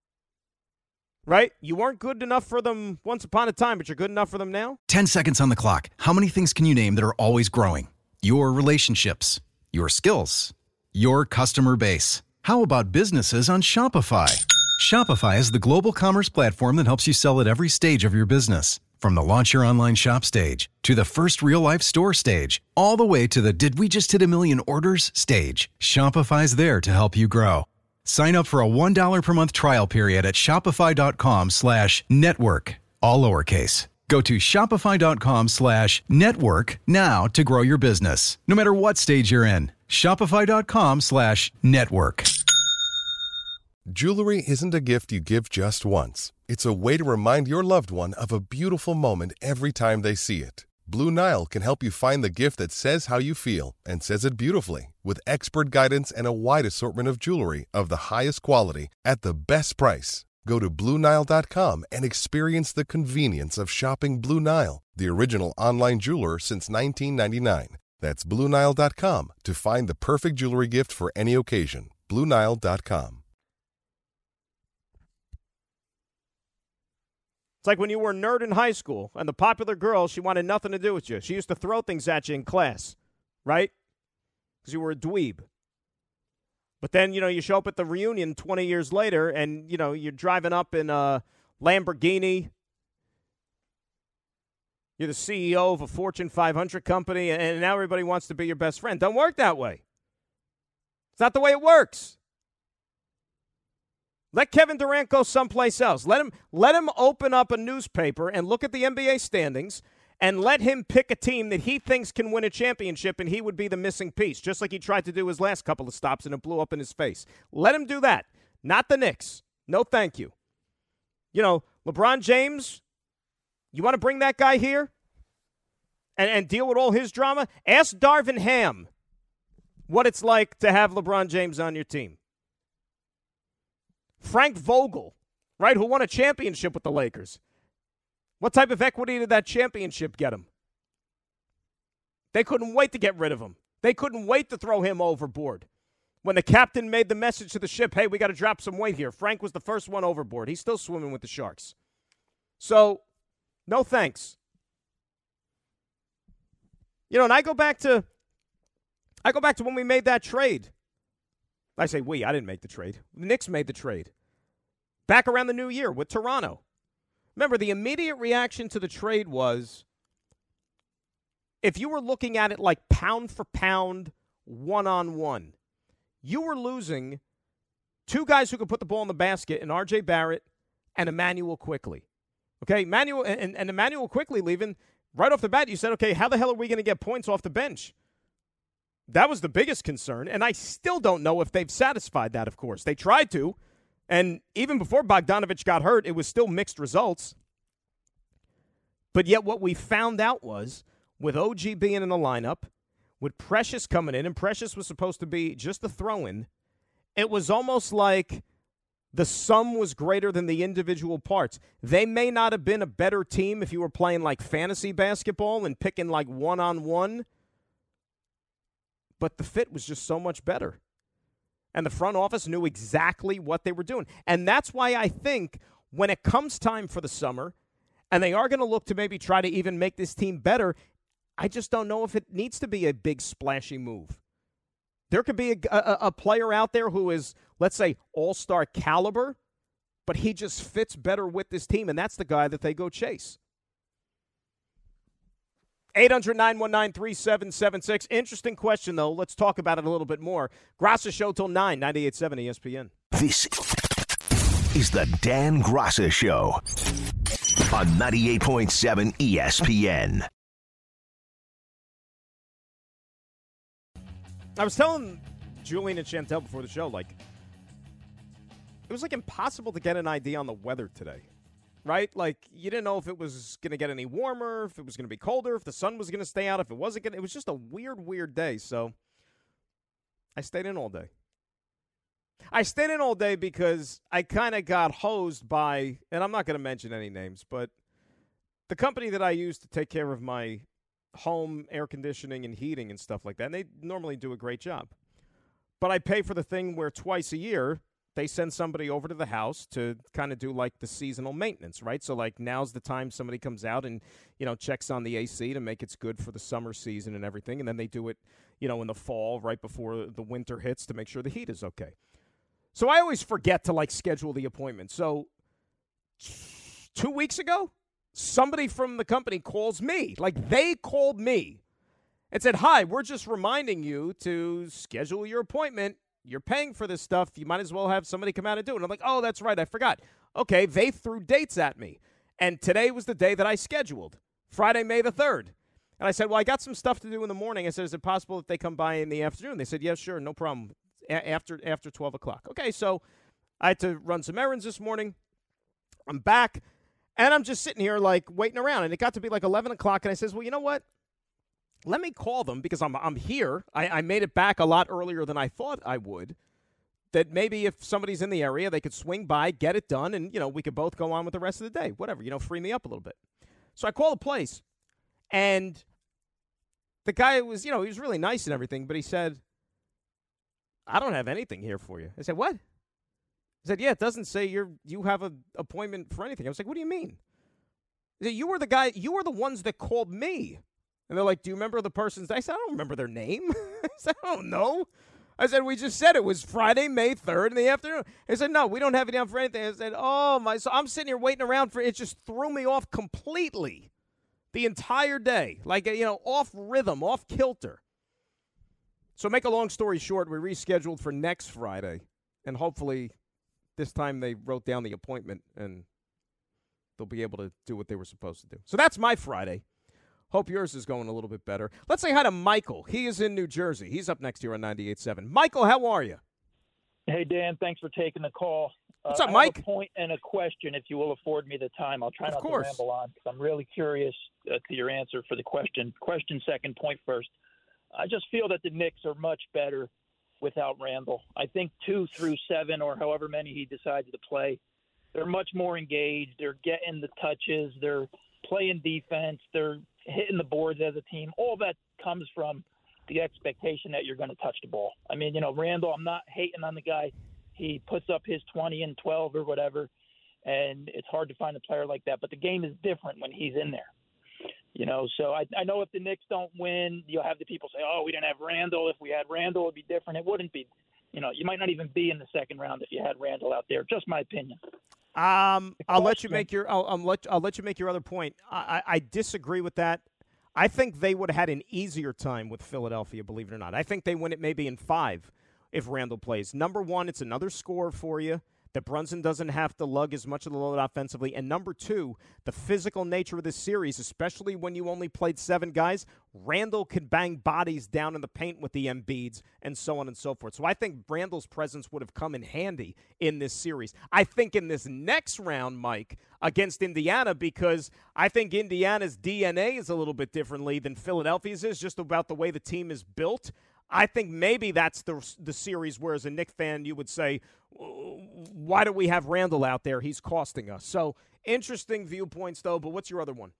Right? You weren't good enough for them once upon a time, but you're good enough for them now? ten seconds on the clock. How many things can you name that are always growing? Your relationships, your skills, your customer base. How about businesses on Shopify? Shopify is the global commerce platform that helps you sell at every stage of your business. From the launch your online shop stage, to the first real-life store stage, all the way to the did we just hit a million orders stage. Shopify's there to help you grow. Sign up for a one dollar per month trial period at shopify.com slash network, all lowercase. Go to shopify.com slash network now to grow your business, no matter what stage you're in. Shopify.com slash network. Jewelry isn't a gift you give just once. It's a way to remind your loved one of a beautiful moment every time they see it. Blue Nile can help you find the gift that says how you feel and says it beautifully, with expert guidance and a wide assortment of jewelry of the highest quality at the best price. Go to Blue Nile dot com and experience the convenience of shopping Blue Nile, the original online jeweler since nineteen ninety-nine. That's Blue Nile dot com to find the perfect jewelry gift for any occasion. Blue Nile dot com. It's like when you were a nerd in high school and the popular girl, she wanted nothing to do with you. She used to throw things at you in class, right? Because you were a dweeb. But then, you know, you show up at the reunion twenty years later and, you know, you're driving up in a Lamborghini. You're the C E O of a Fortune five hundred company, and now everybody wants to be your best friend. Don't work that way. It's not the way it works. Let Kevin Durant go someplace else. Let him, let him open up a newspaper and look at the N B A standings and let him pick a team that he thinks can win a championship, and he would be the missing piece, just like he tried to do his last couple of stops and it blew up in his face. Let him do that. Not the Knicks. No thank you. You know, LeBron James, you want to bring that guy here and, and deal with all his drama? Ask Darvin Ham what it's like to have LeBron James on your team. Frank Vogel, right, who won a championship with the Lakers. What type of equity did that championship get him? They couldn't wait to get rid of him. They couldn't wait to throw him overboard. When the captain made the message to the ship, hey, we got to drop some weight here. Frank was the first one overboard. He's still swimming with the sharks. So, no thanks. You know, and I go back to I go back to when we made that trade. I say we, I didn't make the trade. The Knicks made the trade. Back around the new year with Toronto. Remember, the immediate reaction to the trade was, if you were looking at it like pound for pound, one-on-one, you were losing two guys who could put the ball in the basket in R J Barrett and Emmanuel Quickley. Okay, Emmanuel and, and Emmanuel Quickley leaving, right off the bat, you said, okay, how the hell are we going to get points off the bench? That was the biggest concern, and I still don't know if they've satisfied that, of course. They tried to, and even before Bogdanovich got hurt, it was still mixed results. But yet what we found out was, with O G being in the lineup, with Precious coming in, and Precious was supposed to be just a throw-in, it was almost like the sum was greater than the individual parts. They may not have been a better team if you were playing like fantasy basketball and picking like one-on-one, but the fit was just so much better. And the front office knew exactly what they were doing. And that's why I think when it comes time for the summer, and they are going to look to maybe try to even make this team better, I just don't know if it needs to be a big splashy move. There could be a, a, a player out there who is, let's say, all-star caliber, but he just fits better with this team, and that's the guy that they go chase. eight hundred, nine one nine, three seven seven six. Interesting question, though. Let's talk about it a little bit more. Graca Show till nine, ninety-eight point seven E S P N. This is the Dan Graca Show on ninety-eight point seven E S P N. I was telling Julian and Chantel before the show, like, it was like impossible to get an idea on the weather today. Right? Like, you didn't know if it was going to get any warmer, if it was going to be colder, if the sun was going to stay out, if it wasn't going to. It was just a weird, weird day. So I stayed in all day. I stayed in all day because I kind of got hosed by, and I'm not going to mention any names, but the company that I use to take care of my home air conditioning and heating and stuff like that, and they normally do a great job. But I pay for the thing where twice a year they send somebody over to the house to kind of do like the seasonal maintenance, right? So like now's the time somebody comes out and, you know, checks on the A C to make it good for the summer season and everything. And then they do it, you know, in the fall right before the winter hits to make sure the heat is okay. So I always forget to like schedule the appointment. So two weeks ago, somebody from the company calls me. Like they called me and said, hi, we're just reminding you to schedule your appointment. You're paying for this stuff. You might as well have somebody come out and do it. And I'm like, oh, that's right. I forgot. Okay, they threw dates at me. And today was the day that I scheduled, Friday, May the third. And I said, well, I got some stuff to do in the morning. I said, is it possible if they come by in the afternoon? They said, yeah, sure, no problem, A- after after twelve o'clock. Okay, so I had to run some errands this morning. I'm back, and I'm just sitting here, like, waiting around. And it got to be like eleven o'clock, and I says, well, you know what? Let me call them because I'm I'm here. I, I made it back a lot earlier than I thought I would. That maybe if somebody's in the area, they could swing by, get it done, and, you know, we could both go on with the rest of the day. Whatever, you know, free me up a little bit. So I call the place, and the guy was, you know, he was really nice and everything, but he said, I don't have anything here for you. I said, what? He said, yeah, it doesn't say you're you have an appointment for anything. I was like, what do you mean? He said, you were the guy, you were the ones that called me. And they're like, do you remember the person's name? I said, I don't remember their name. I said, I don't know. I said, we just said it was Friday, May third in the afternoon. He said, no, we don't have it down for anything. I said, oh, my. So I'm sitting here waiting around for it. It just threw me off completely the entire day. Like, you know, off rhythm, off kilter. So make a long story short, we rescheduled for next Friday. And hopefully this time they wrote down the appointment and they'll be able to do what they were supposed to do. So that's my Friday. Hope yours is going a little bit better. Let's say hi to Michael. He is in New Jersey. He's up next here on ninety-eight point seven. Michael, how are you? Hey, Dan. Thanks for taking the call. What's uh, up, I Mike? have a point and a question, if you will afford me the time. I'll try Of not course. to ramble on because I'm really curious uh, to your answer for the question. Question second, point first. I just feel that the Knicks are much better without Randall. I think two through seven or however many he decides to play, they're much more engaged. They're getting the touches. They're playing defense. They're hitting the boards as a team. All that comes from the expectation that you're going to touch the ball. I mean, you know, Randall, I'm not hating on the guy. He puts up his twenty and twelve or whatever, and it's hard to find a player like that. But the game is different when he's in there. You know, so I, I know if the Knicks don't win, you'll have the people say, oh, we didn't have Randall. If we had Randall, it would be different. It wouldn't be. You know, you might not even be in the second round if you had Randall out there. Just my opinion. Um, I'll let you make your. I'll, I'll let I'll let you make your other point. I, I, I disagree with that. I think they would have had an easier time with Philadelphia. Believe it or not, I think they win it maybe in five if Randall plays. Number one, it's another score for you that Brunson doesn't have to lug as much of the load offensively. And number two, the physical nature of this series, especially when you only played seven guys, Randall could bang bodies down in the paint with the Embiids and so on and so forth. So I think Randall's presence would have come in handy in this series. I think in this next round, Mike, against Indiana, because I think Indiana's D N A is a little bit differently than Philadelphia's is, just about the way the team is built. I think maybe that's the the series where, as a Knicks fan, you would say, why do we have Randall out there? He's costing us. So, interesting viewpoints, though, but what's your other one?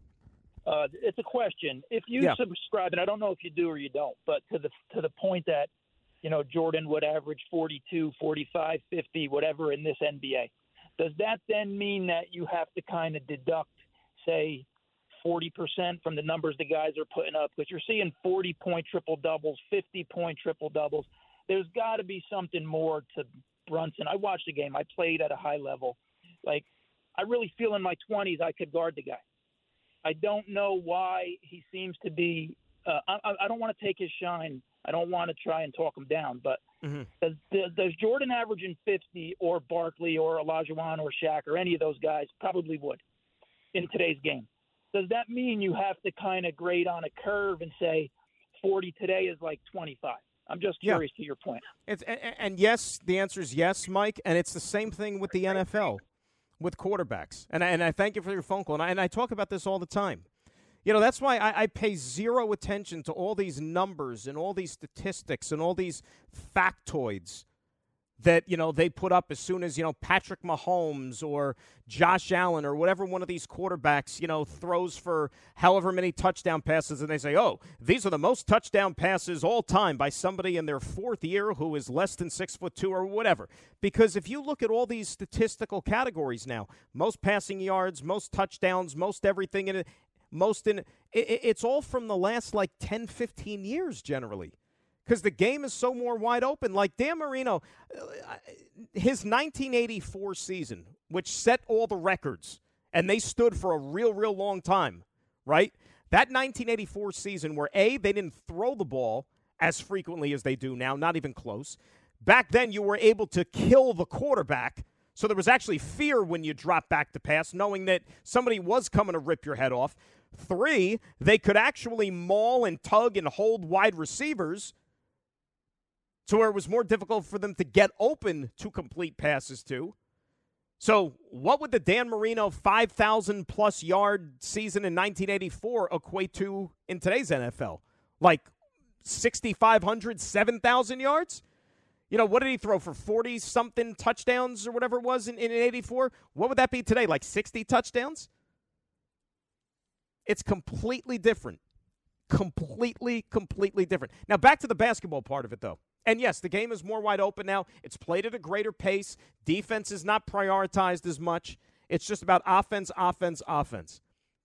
Uh, it's a question. If you yeah. subscribe, and I don't know if you do or you don't, but to the to the point that, you know, Jordan would average forty-two, forty-five, fifty, whatever in this N B A, does that then mean that you have to kind of deduct, say, forty percent from the numbers the guys are putting up? Because you're seeing forty-point triple-doubles, fifty-point triple-doubles. There's got to be something more to Brunson. I watched the game. I played at a high level. Like, I really feel in my twenties I could guard the guy. I don't know why he seems to be uh, – I, I don't want to take his shine. I don't want to try and talk him down. But mm-hmm. does, does Jordan averaging fifty or Barkley or Olajuwon or Shaq or any of those guys probably would in today's game? Does that mean you have to kind of grade on a curve and say forty today is like twenty-five? I'm just curious yeah. to your point. It's, and, and yes, the answer is yes, Mike, and it's the same thing with the N F L with quarterbacks. And I, and I thank you for your phone call, and I, and I talk about this all the time. You know, that's why I, I pay zero attention to all these numbers and all these statistics and all these factoids that, you know, they put up as soon as, you know, Patrick Mahomes or Josh Allen or whatever one of these quarterbacks, you know, throws for however many touchdown passes, and they say, oh, these are the most touchdown passes all time by somebody in their fourth year who is less than six foot two or whatever. Because if you look at all these statistical categories now, most passing yards, most touchdowns, most everything in it, most in it, it's all from the last like ten, fifteen years generally. Because the game is so more wide open. Like Dan Marino, his nineteen eighty-four season, which set all the records, and they stood for a real, real long time, right? That nineteen eighty-four season where, A, they didn't throw the ball as frequently as they do now, not even close. Back then, you were able to kill the quarterback, so there was actually fear when you dropped back to pass, knowing that somebody was coming to rip your head off. Three, they could actually maul and tug and hold wide receivers to where it was more difficult for them to get open to complete passes to. So what would the Dan Marino five thousand plus yard season in nineteen eighty-four equate to in today's N F L? Like sixty-five hundred, seven thousand yards? You know, what did he throw for forty-something touchdowns or whatever it was in, in eighty-four? What would that be today, like sixty touchdowns? It's completely different. Completely, completely different. Now, back to the basketball part of it, though. And, yes, the game is more wide open now. It's played at a greater pace. Defense is not prioritized as much. It's just about offense, offense, offense.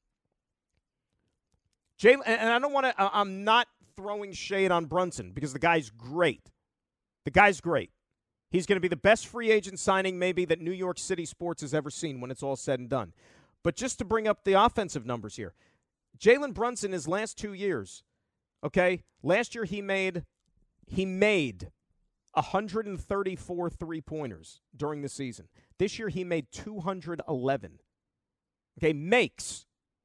Jalen, and I don't want to – I'm not throwing shade on Brunson because the guy's great. The guy's great. He's going to be the best free agent signing maybe that New York City sports has ever seen when it's all said and done. But just to bring up the offensive numbers here, Jalen Brunson his last two years, okay, last year he made he made one hundred thirty-four three-pointers during the season. This year he made two hundred eleven. Okay, makes.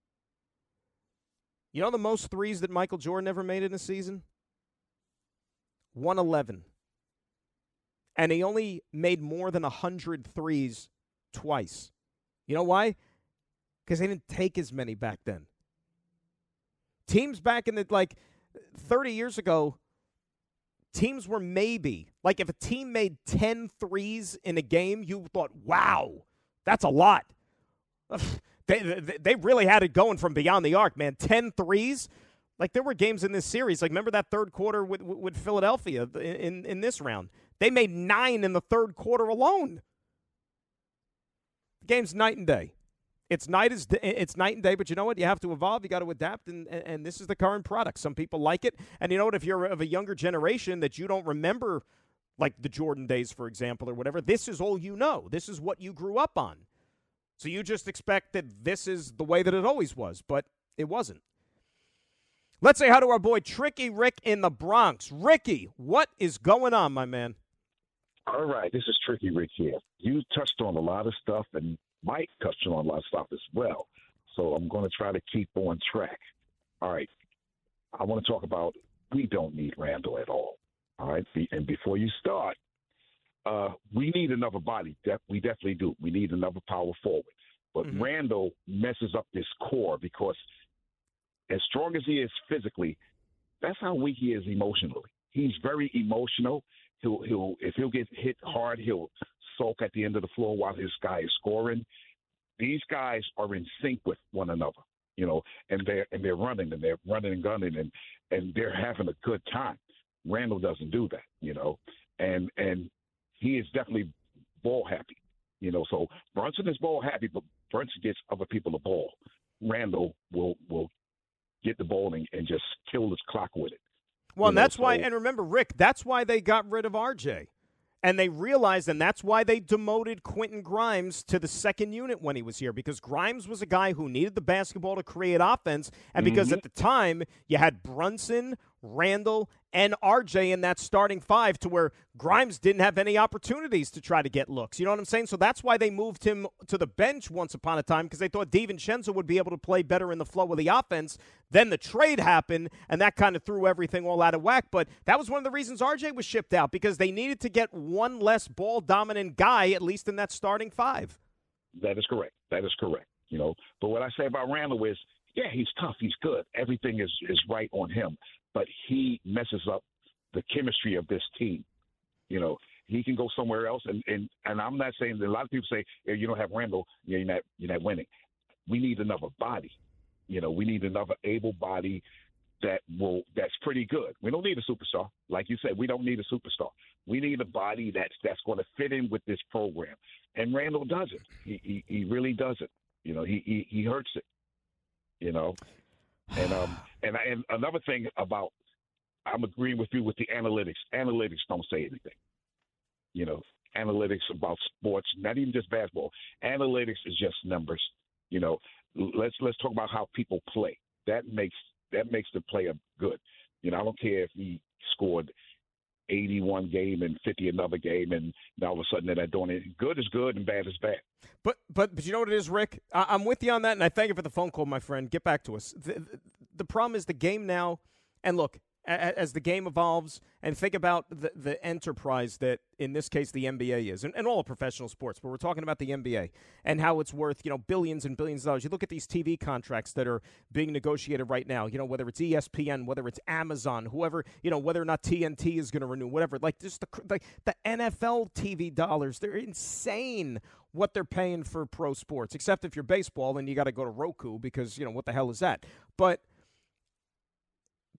You know the most threes that Michael Jordan ever made in a season? one eleven. And he only made more than one hundred threes twice. You know why? Because they didn't take as many back then. Teams back in the, like, thirty years ago, teams were maybe, like if a team made ten threes in a game, you thought, wow, that's a lot. They, they, they really had it going from beyond the arc, man. ten threes? Like there were games in this series. Like remember that third quarter with, with Philadelphia in, in this round? They made nine in the third quarter alone. The game's night and day. It's night is it's night and day, but you know what? You have to evolve. You got to adapt, and, and, and this is the current product. Some people like it, and you know what? If you're of a younger generation that you don't remember, like the Jordan days, for example, or whatever, this is all you know. This is what you grew up on. So you just expect that this is the way that it always was, but it wasn't. Let's say hi to our boy Tricky Rick in the Bronx. Ricky, what is going on, my man? All right, this is Tricky Rick here. You touched on a lot of stuff, and Mike touched on a lot of stuff as well. So I'm going to try to keep on track. All right, I want to talk about we don't need Randall at all. All right, and before you start, uh, we need another body. De- we definitely do. We need another power forward. But mm-hmm. Randall messes up this core because as strong as he is physically, that's how weak he is emotionally. He's very emotional. He'll, he'll, if he'll get hit hard, he'll sulk at the end of the floor while his guy is scoring. These guys are in sync with one another, you know, and they're and they're running and they're running and gunning and, and they're having a good time. Randall doesn't do that, you know, and and he is definitely ball happy, you know. So Brunson is ball happy, but Brunson gets other people the ball. Randall will will get the ball and, and just kill his clock with it. Well, and know, that's so, why, and remember, Rick, that's why they got rid of R J. And they realized, and that's why they demoted Quentin Grimes to the second unit when he was here, because Grimes was a guy who needed the basketball to create offense, and because mm-hmm. at the time you had Brunson, Randall, and R J in that starting five to where Grimes didn't have any opportunities to try to get looks. You know what I'm saying? So that's why they moved him to the bench once upon a time, because they thought DiVincenzo would be able to play better in the flow of the offense. Then the trade happened, and that kind of threw everything all out of whack. But that was one of the reasons R J was shipped out, because they needed to get one less ball-dominant guy, at least in that starting five. That is correct. That is correct. You know, but what I say about Randall is, yeah, he's tough. He's good. Everything is, is right on him. But he messes up the chemistry of this team. You know, he can go somewhere else. And, and, and I'm not saying that a lot of people say, hey, you don't have Randall, you're not, you're not winning. We need another body. You know, we need another able body that will that's pretty good. We don't need a superstar. Like you said, we don't need a superstar. We need a body that's that's going to fit in with this program. And Randall does it. He he, he really does it. You know, he, he he hurts it. You know, and um and and another thing about I'm agreeing with you with the analytics. Analytics don't say anything. You know, analytics about sports, not even just basketball. Analytics is just numbers. You know, let's let's talk about how people play. That makes that makes the player good. You know, I don't care if he scored eighty-one game and fifty another game, and now all of a sudden they're not doing it. Good is good and bad is bad. But but but you know what it is, Rick? I, I'm with you on that, and I thank you for the phone call, my friend. Get back to us. The, the problem is the game now, and look, a, as the game evolves, and think about the, the enterprise that, in this case, the N B A is, and, and all professional sports, but we're talking about the N B A and how it's worth, you know, billions and billions of dollars. You look at these T V contracts that are being negotiated right now, you know, whether it's E S P N, whether it's Amazon, whoever, you know, whether or not T N T is going to renew, whatever. Like, just the, like the N F L T V dollars, they're insane what they're paying for pro sports, except if you're baseball and you got to go to Roku because, you know, what the hell is that? But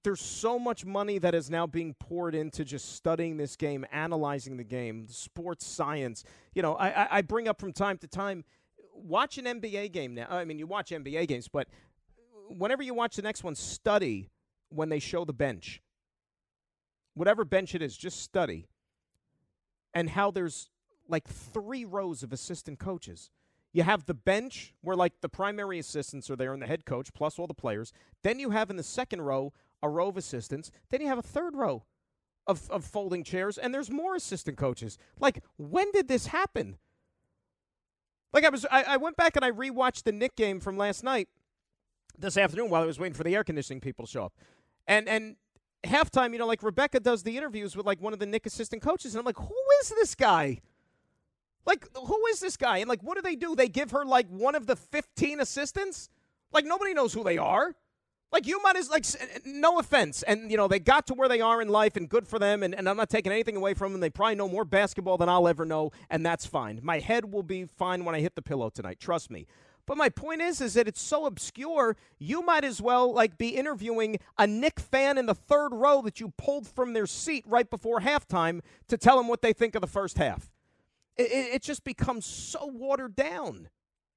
there's so much money that is now being poured into just studying this game, analyzing the game, sports science. You know, I, I bring up from time to time, watch an N B A game now. I mean, you watch N B A games, but whenever you watch the next one, study when they show the bench. Whatever bench it is, just study. And how there's like three rows of assistant coaches. You have the bench where like the primary assistants are there and the head coach plus all the players. Then you have in the second row a row of assistants. Then you have a third row of, of folding chairs, and there's more assistant coaches. Like, when did this happen? Like, I was, I, I went back and I rewatched the Knick game from last night, this afternoon, while I was waiting for the air conditioning people to show up. And and halftime, you know, like Rebecca does the interviews with like one of the Knick assistant coaches, and I'm like, who is this guy? Like, who is this guy? And like, what do they do? They give her like one of the fifteen assistants? Like, nobody knows who they are. Like, you might as, like, no offense. And, you know, they got to where they are in life, and good for them, and, and I'm not taking anything away from them. They probably know more basketball than I'll ever know, and that's fine. My head will be fine when I hit the pillow tonight. Trust me. But my point is, is that it's so obscure, you might as well, like, be interviewing a Knick fan in the third row that you pulled from their seat right before halftime to tell them what they think of the first half. It, it, it just becomes so watered down.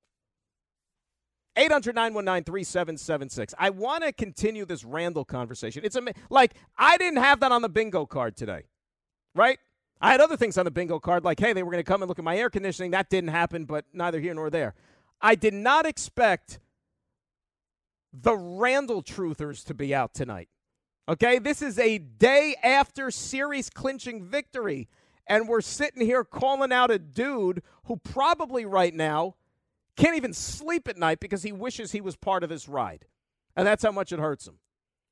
eight hundred, nine one nine, three seven seven six. I want to continue this Randall conversation. It's ama- like, I didn't have that on the bingo card today, right? I had other things on the bingo card, like, hey, they were going to come and look at my air conditioning. That didn't happen, but neither here nor there. I did not expect the Randall truthers to be out tonight. Okay, this is a day after series clinching victory, and we're sitting here calling out a dude who probably right now can't even sleep at night because he wishes he was part of this ride. And that's how much it hurts him.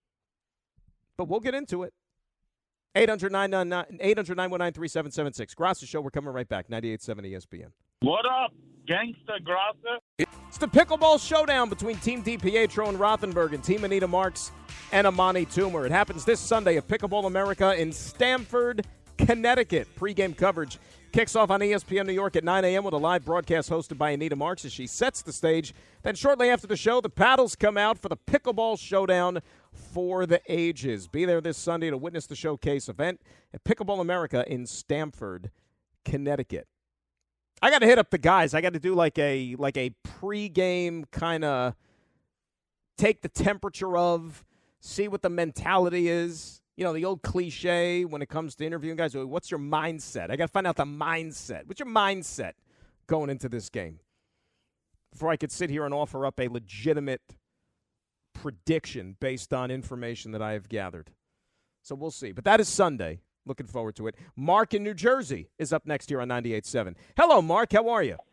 But we'll get into it. eight hundred, nine one nine, three seven seven six. Grasser Show, we're coming right back. ninety-eight point seven E S P N. What up, gangsta Grasser? It's the pickleball showdown between Team DiPietro and Rothenberg and Team Anita Marks and Amani Toomer. It happens this Sunday at Pickleball America in Stamford, Connecticut. Pre-game coverage kicks off on E S P N New York at nine a.m. with a live broadcast hosted by Anita Marks as she sets the stage. Then shortly after the show, the paddles come out for the pickleball showdown for the ages. Be there this Sunday to witness the showcase event at Pickleball America in Stamford, Connecticut. I got to hit up the guys. I got to do like a like a pre-game kind of take the temperature of, see what the mentality is. You know, the old cliche when it comes to interviewing guys, what's your mindset? I got to find out the mindset. What's your mindset going into this game? Before I could sit here and offer up a legitimate prediction based on information that I have gathered. So we'll see. But that is Sunday. Looking forward to it. Mark in New Jersey is up next here on ninety-eight point seven. Hello, Mark. How are you?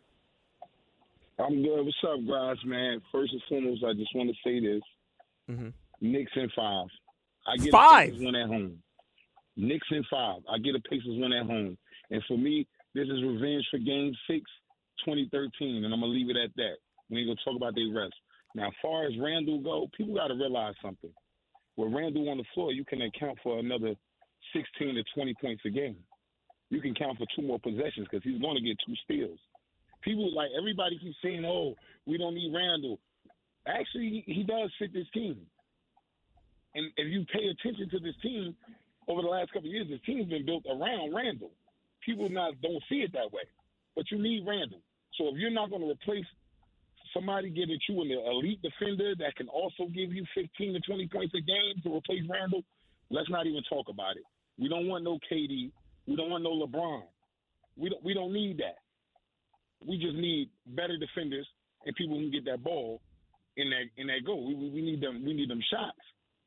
I'm good. What's up, guys, man? First and foremost, I just want to say this. Mm-hmm. Knicks in five. I get five. a Pacers win at home. Knicks in five. I get a Pacers win at home. And for me, this is revenge for Game six, twenty thirteen, and I'm going to leave it at that. We ain't going to talk about their rest. Now, as far as Randall go, people got to realize something. With Randall on the floor, you can account for another sixteen to twenty points a game. You can count for two more possessions because he's going to get two steals. People, like, everybody keeps saying, oh, we don't need Randall. Actually, he, he does fit this team. And if you pay attention to this team over the last couple of years, this team's been built around Randall. People not don't see it that way. But you need Randall. So if you're not going to replace somebody giving you an elite defender that can also give you fifteen to twenty points a game to replace Randall, let's not even talk about it. We don't want no K D. We don't want no LeBron. We don't, we don't need that. We just need better defenders and people who can get that ball in that in that goal. We, we, we need them. We need them shots.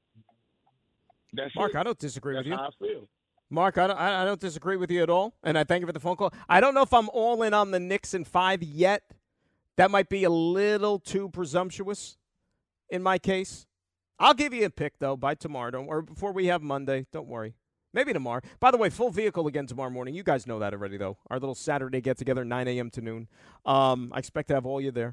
That's Mark, it. I don't disagree That's with you. how I feel. Mark, I don't, I don't disagree with you at all, and I thank you for the phone call. I don't know if I'm all in on the Knicks in five yet. That might be a little too presumptuous in my case. I'll give you a pick, though, by tomorrow, don't, or before we have Monday. Don't worry. Maybe tomorrow. By the way, full vehicle again tomorrow morning. You guys know that already, though. Our little Saturday get-together, nine a.m. to noon. Um, I expect to have all you there.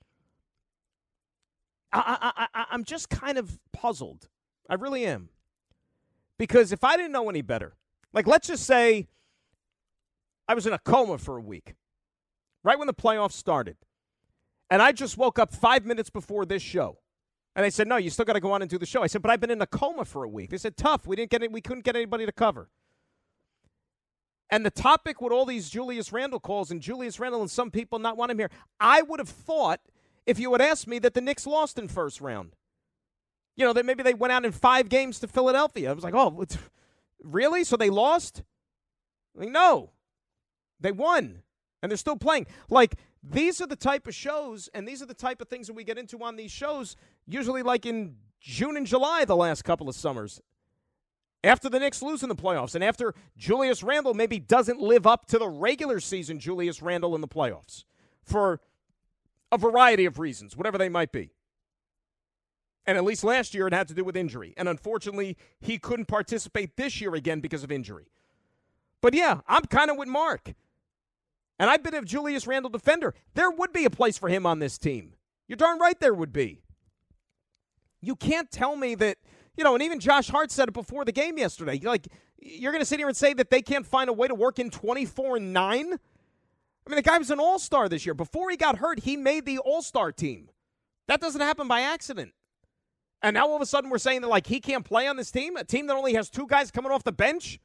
I, I, I, I'm just kind of puzzled. I really am. Because if I didn't know any better, like let's just say I was in a coma for a week, right when the playoffs started, and I just woke up five minutes before this show, And they said, no, you still got to go on and do the show. I said, but I've been in a coma for a week. They said, tough. We didn't get it. We couldn't get anybody to cover. And the topic with all these Julius Randle calls and Julius Randle and some people not want him here, I would have thought if you had asked me that the Knicks lost in first round. You know, that maybe they went out in five games to Philadelphia. I was like, oh, really? So they lost? Like, no. They won. And they're still playing. Like, these are the type of shows, and these are the type of things that we get into on these shows, usually like in June and July the last couple of summers. After the Knicks lose in the playoffs, and after Julius Randle maybe doesn't live up to the regular season Julius Randle in the playoffs for a variety of reasons, whatever they might be. And at least last year it had to do with injury. And unfortunately, he couldn't participate this year again because of injury. But yeah, I'm kind of with Mark. And I've been a Julius Randle defender. There would be a place for him on this team. You're darn right there would be. You can't tell me that, you know, and even Josh Hart said it before the game yesterday. Like, you're going to sit here and say that they can't find a way to work in twenty-four and nine? I mean, the guy was an all-star this year. Before he got hurt, he made the all-star team. That doesn't happen by accident. And now all of a sudden we're saying that, like, he can't play on this team? A team that only has two guys coming off the bench?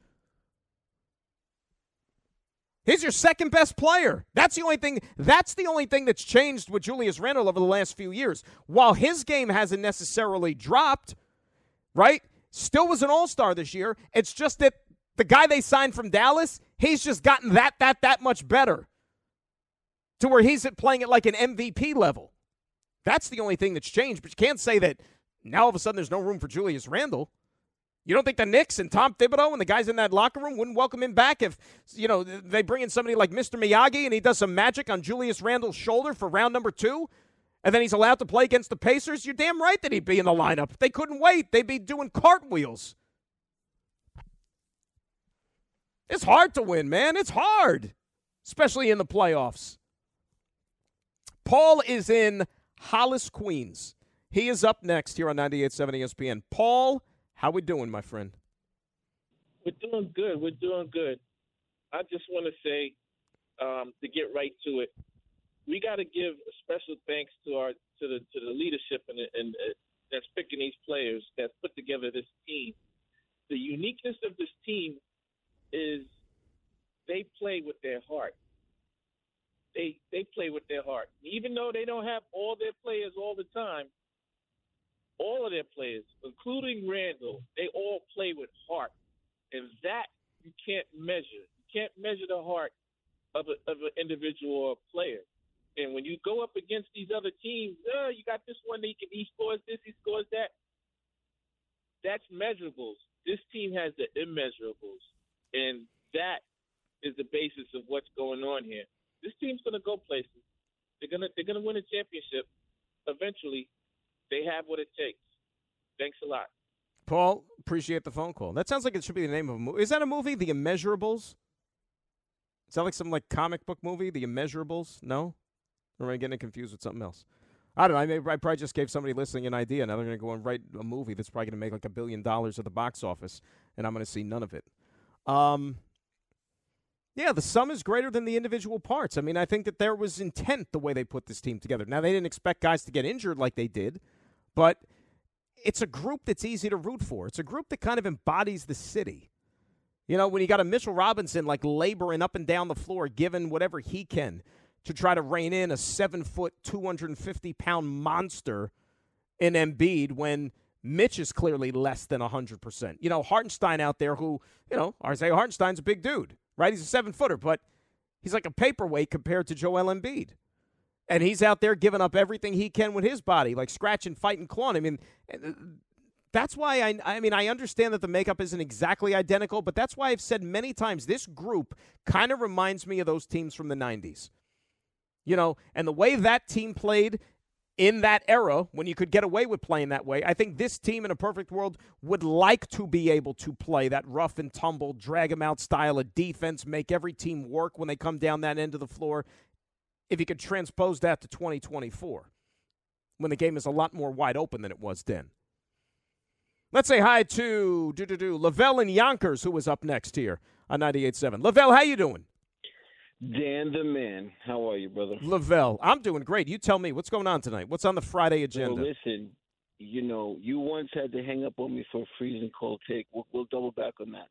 He's your second best player. That's the only thing that's the only thing that's changed with Julius Randle over the last few years. While his game hasn't necessarily dropped, right? Still was an all-star this year. It's just that the guy they signed from Dallas, he's just gotten that, that, that much better to where he's playing at like an M V P level. That's the only thing that's changed. But you can't say that now all of a sudden there's no room for Julius Randle. You don't think the Knicks and Tom Thibodeau and the guys in that locker room wouldn't welcome him back if, you know, they bring in somebody like Mister Miyagi and he does some magic on Julius Randle's shoulder for round number two, and then he's allowed to play against the Pacers? You're damn right that he'd be in the lineup. If they couldn't wait, they'd be doing cartwheels. It's hard to win, man. It's hard, especially in the playoffs. Paul is in Hollis, Queens. He is up next here on ninety-eight point seven E S P N. Paul, how we doing, my friend? We're doing good. We're doing good. I just want to say, um, to get right to it, we got to give a special thanks to our to the to the leadership and, and uh, that's picking these players, that's put together this team. The uniqueness of this team is they play with their heart. They they play with their heart, even though they don't have all their players all the time. All of their players, including Randle, they all play with heart. And that you can't measure. You can't measure the heart of, a, of an individual player. And when you go up against these other teams, oh, you got this one that he, can, he scores this, he scores that. That's measurables. This team has the immeasurables. And that is the basis of what's going on here. This team's going to go places. They're going to they're going to win a championship eventually. They have what it takes. Thanks a lot. Paul, appreciate the phone call. That sounds like it should be the name of a movie. Is that a movie, The Immeasurables? Is that like some like comic book movie, The Immeasurables? No? Or am I getting confused with something else? I don't know. I, may, I probably just gave somebody listening an idea. Now they're going to go and write a movie that's probably going to make like a billion dollars at the box office, and I'm going to see none of it. Um, yeah, the sum is greater than the individual parts. I mean, I think that there was intent the way they put this team together. Now, they didn't expect guys to get injured like they did, but it's a group that's easy to root for. It's a group that kind of embodies the city. You know, when you got a Mitchell Robinson like laboring up and down the floor, giving whatever he can to try to rein in a seven-foot, two hundred fifty pound monster in Embiid when Mitch is clearly less than one hundred percent. You know, Hartenstein out there who, you know, Isaiah Hartenstein's a big dude, right? He's a seven-footer, but he's like a paperweight compared to Joel Embiid. And he's out there giving up everything he can with his body, like scratching, fighting, clawing. I mean, that's why I I mean, I understand that the makeup isn't exactly identical, but that's why I've said many times this group kind of reminds me of those teams from the nineties. You know, and the way that team played in that era, when you could get away with playing that way, I think this team in a perfect world would like to be able to play that rough and tumble, drag them out style of defense, make every team work when they come down that end of the floor. If you could transpose that to twenty twenty-four, when the game is a lot more wide open than it was then. Let's say hi to do do do Lavelle in Yonkers, who was up next here on ninety-eight point seven. Lavelle, how you doing? Dan the man. How are you, brother? Lavelle, I'm doing great. You tell me, what's going on tonight? What's on the Friday agenda? Well, listen, you know, you once had to hang up on me for a freezing cold take. We'll, we'll double back on that.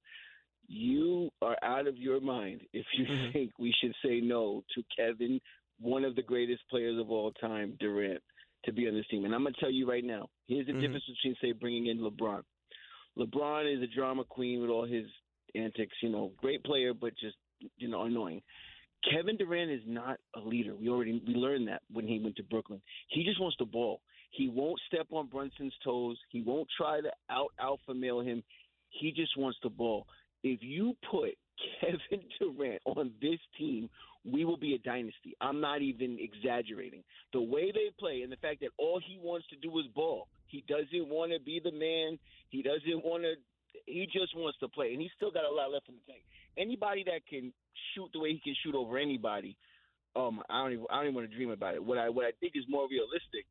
You are out of your mind if you mm-hmm. think we should say no to Kevin, one of the greatest players of all time, Durant, to be on this team. And I'm going to tell you right now, here's the mm-hmm. difference between, say, bringing in LeBron. LeBron is a drama queen with all his antics, you know, great player, but just, you know, annoying. Kevin Durant is not a leader. We already we learned that when he went to Brooklyn. He just wants the ball. He won't step on Brunson's toes. He won't try to out alpha male him. He just wants the ball. If you put Kevin Durant on this team, we will be a dynasty. I'm not even exaggerating. The way they play and the fact that all he wants to do is ball. He doesn't want to be the man. He doesn't want to – he just wants to play. And he's still got a lot left in the tank. Anybody that can shoot the way he can shoot over anybody, um, I don't even I don't even want to dream about it. What I what I think is more realistic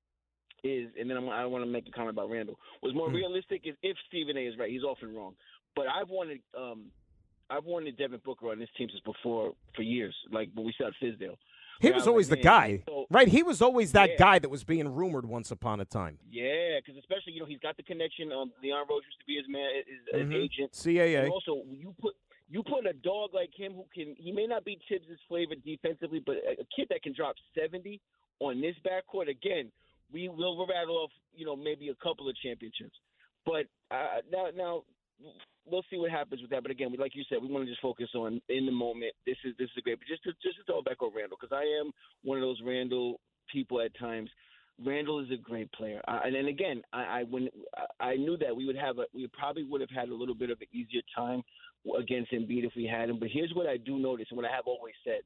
is, and then I'm, I want to make a comment about Randall. What's more mm-hmm. realistic is if Stephen A. is right. He's often wrong. But I've wanted um, I've wanted Devin Booker on this team since before for years, like when we saw Fizdale. He was always like, the guy, so, right? He was always that yeah. guy that was being rumored once upon a time. Yeah, because especially, you know, he's got the connection. Um, Leon Rose used to be his man, his, mm-hmm. his agent. C A A. And also, you put you put a dog like him who can, he may not be Tibbs' flavor defensively, but a, a kid that can drop seventy on this backcourt, again, we will rattle off, you know, maybe a couple of championships. But uh, now, now we'll see what happens with that. But again, like you said, we want to just focus on in the moment. This is this is great. But just to, just to throw it back on Randall, because I am one of those Randall people at times. Randall is a great player, uh, and then again, I, I when I knew that we would have a, we probably would have had a little bit of an easier time against Embiid if we had him. But here's what I do notice, and what I have always said.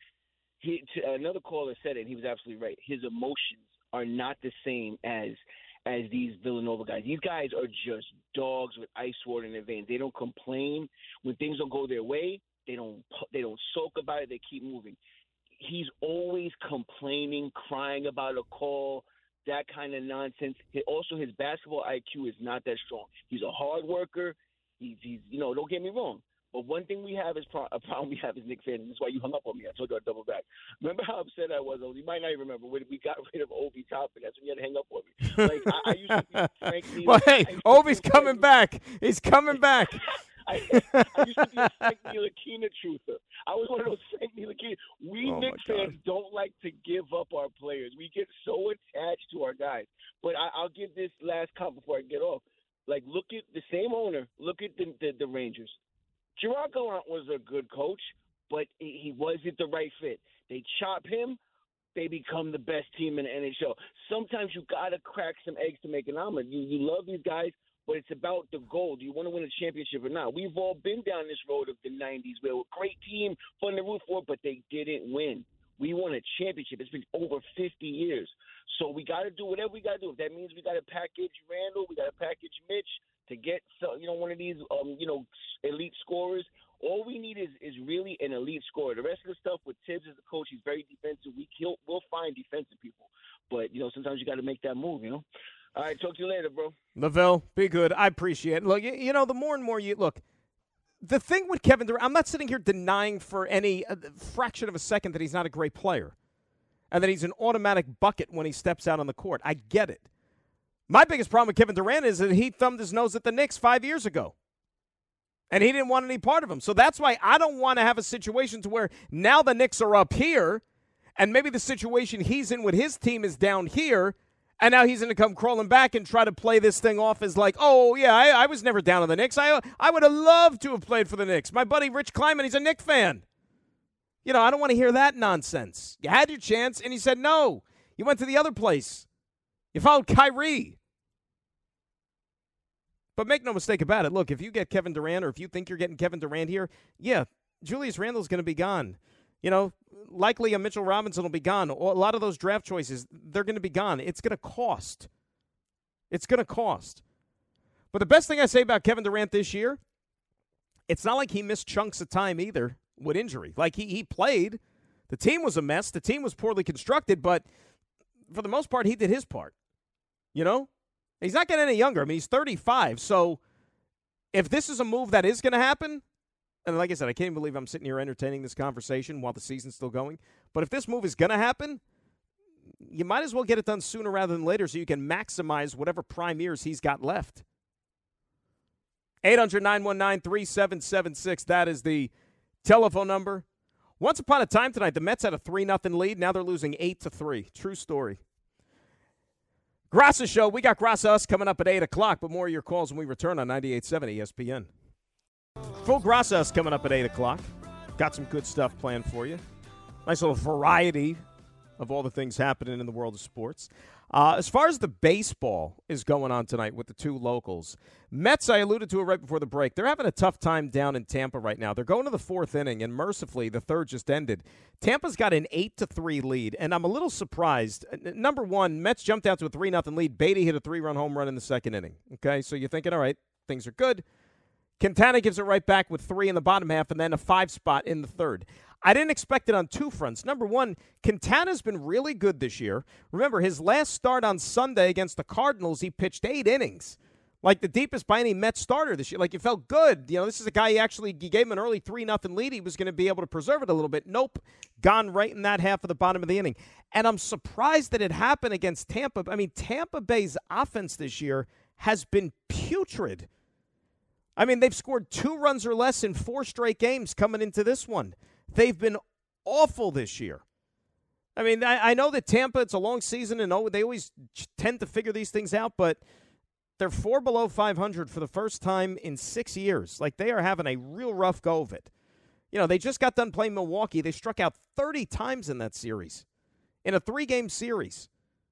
He, to, another caller said it, and he was absolutely right. His emotions are not the same as as these Villanova guys. These guys are just dogs with ice water in their veins. They don't complain when things don't go their way. They don't they don't sulk about it. They keep moving. He's always complaining, crying about a call, that kind of nonsense. He, also, his basketball I Q is not that strong. He's a hard worker. He's, he's you know, don't get me wrong. But one thing we have is pro- a problem we have is Nick fans. That's why you hung up on me. I told you I'd double back. Remember how upset I was? You might not even remember when we got rid of Obi Toppin. That's when you had to hang up on me. Like I, I used to be frankly. Well, hey, Obi's coming be, back. He's coming back. I, I used to be a Frank Ntilikina truther. I was one of those Frank Ntilikina. We oh Knicks fans don't like to give up our players. We get so attached to our guys. But I, I'll give this last comment before I get off. Like, look at the same owner. Look at the the, the Rangers. Gerard Gallant was a good coach, but he wasn't the right fit. They chop him, they become the best team in the N H L. Sometimes you got to crack some eggs to make an omelet. You you love these guys, but it's about the goal. Do you want to win a championship or not? We've all been down this road of the nineties where we're a great team, fun to root for, but they didn't win. We won a championship. It's been over fifty years. So we got to do whatever we got to do. If that means we got to package Randall, we got to package Mitch to get, you know, one of these, um, you know, elite scorers. All we need is, is really an elite scorer. The rest of the stuff with Tibbs as the coach, he's very defensive. We kill, we'll find defensive people. But, you know, sometimes you got to make that move, you know. All right, talk to you later, bro. Lavelle, be good. I appreciate it. Look, you, you know, the more and more you – look, the thing with Kevin Durant, I'm not sitting here denying for any uh, fraction of a second that he's not a great player and that he's an automatic bucket when he steps out on the court. I get it. My biggest problem with Kevin Durant is that he thumbed his nose at the Knicks five years ago, and he didn't want any part of them. So that's why I don't want to have a situation to where now the Knicks are up here, and maybe the situation he's in with his team is down here, and now he's going to come crawling back and try to play this thing off as like, oh, yeah, I, I was never down on the Knicks. I, I would have loved to have played for the Knicks. My buddy Rich Kleiman, he's a Knicks fan. You know, I don't want to hear that nonsense. You had your chance, and you said no. You went to the other place. You followed Kyrie. But make no mistake about it. Look, if you get Kevin Durant or if you think you're getting Kevin Durant here, yeah, Julius Randle's going to be gone. You know, likely a Mitchell Robinson will be gone. A lot of those draft choices, they're going to be gone. It's going to cost. It's going to cost. But the best thing I say about Kevin Durant this year, it's not like he missed chunks of time either with injury. Like, he, he played. The team was a mess. The team was poorly constructed, but for the most part, he did his part. You know? He's not getting any younger. I mean, he's thirty-five. So if this is a move that is going to happen, and like I said, I can't even believe I'm sitting here entertaining this conversation while the season's still going. But if this move is going to happen, you might as well get it done sooner rather than later so you can maximize whatever prime years he's got left. eight hundred, nine one nine, three seven seven six. That is the telephone number. Once upon a time tonight, the Mets had a three nothing lead. Now they're losing eight to three. True story. Grassa Show. We got Grassa Us coming up at eight o'clock, but more of your calls when we return on ninety-eight point seven E S P N. Full Grassa Us coming up at eight o'clock. Got some good stuff planned for you. Nice little variety of all the things happening in the world of sports. Uh, as far as the baseball is going on tonight with the two locals, Mets, I alluded to it right before the break, they're having a tough time down in Tampa right now. They're going to the fourth inning, and mercifully, the third just ended. Tampa's got an eight to three lead, and I'm a little surprised. Number one, Mets jumped out to a three nothing lead. Beatty hit a three-run home run in the second inning. Okay, so you're thinking, all right, things are good. Quintana gives it right back with three in the bottom half and then a five spot in the third. I didn't expect it on two fronts. Number one, Quintana's been really good this year. Remember, his last start on Sunday against the Cardinals, he pitched eight innings. Like the deepest by any Mets starter this year. Like, you felt good. You know, this is a guy he actually he gave him an early three nothing lead. He was going to be able to preserve it a little bit. Nope. Gone right in that half of the bottom of the inning. And I'm surprised that it happened against Tampa. I mean, Tampa Bay's offense this year has been putrid. I mean, they've scored two runs or less in four straight games coming into this one. They've been awful this year. I mean, I, I know that Tampa, it's a long season, and oh, they always tend to figure these things out, but they're four below five hundred for the first time in six years. Like, they are having a real rough go of it. You know, they just got done playing Milwaukee. They struck out thirty times in that series, in a three-game series.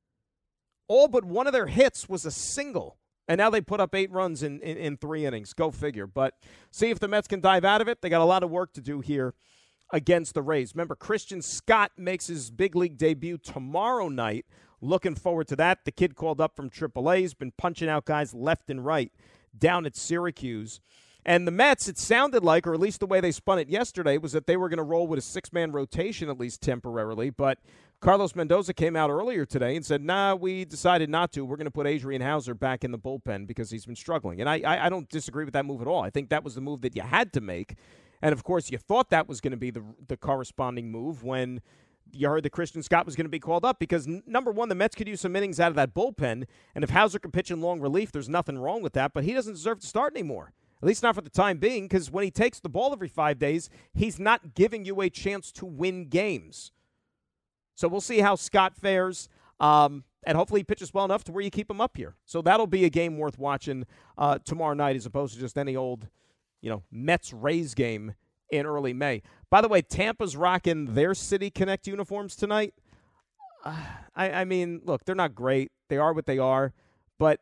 All but one of their hits was a single. And now they put up eight runs in, in, in three innings. Go figure. But see if the Mets can dive out of it. They got a lot of work to do here against the Rays. Remember, Christian Scott makes his big league debut tomorrow night. Looking forward to that. The kid called up from triple A. He's been punching out guys left and right down at Syracuse. And the Mets, it sounded like, or at least the way they spun it yesterday, was that they were going to roll with a six-man rotation at least temporarily. But Carlos Mendoza came out earlier today and said, nah, we decided not to. We're going to put Adrian Hauser back in the bullpen because he's been struggling. And I, I, I don't disagree with that move at all. I think that was the move that you had to make. And, of course, you thought that was going to be the, the corresponding move when you heard that Christian Scott was going to be called up because, n- number one, the Mets could use some innings out of that bullpen. And if Hauser can pitch in long relief, there's nothing wrong with that. But he doesn't deserve to start anymore. At least not for the time being, because when he takes the ball every five days, he's not giving you a chance to win games. So we'll see how Scott fares, um, and hopefully he pitches well enough to where you keep him up here. So that'll be a game worth watching uh, tomorrow night as opposed to just any old, you know, Mets-Rays game in early May. By the way, Tampa's rocking their City Connect uniforms tonight. Uh, I, I mean, look, they're not great. They are what they are, but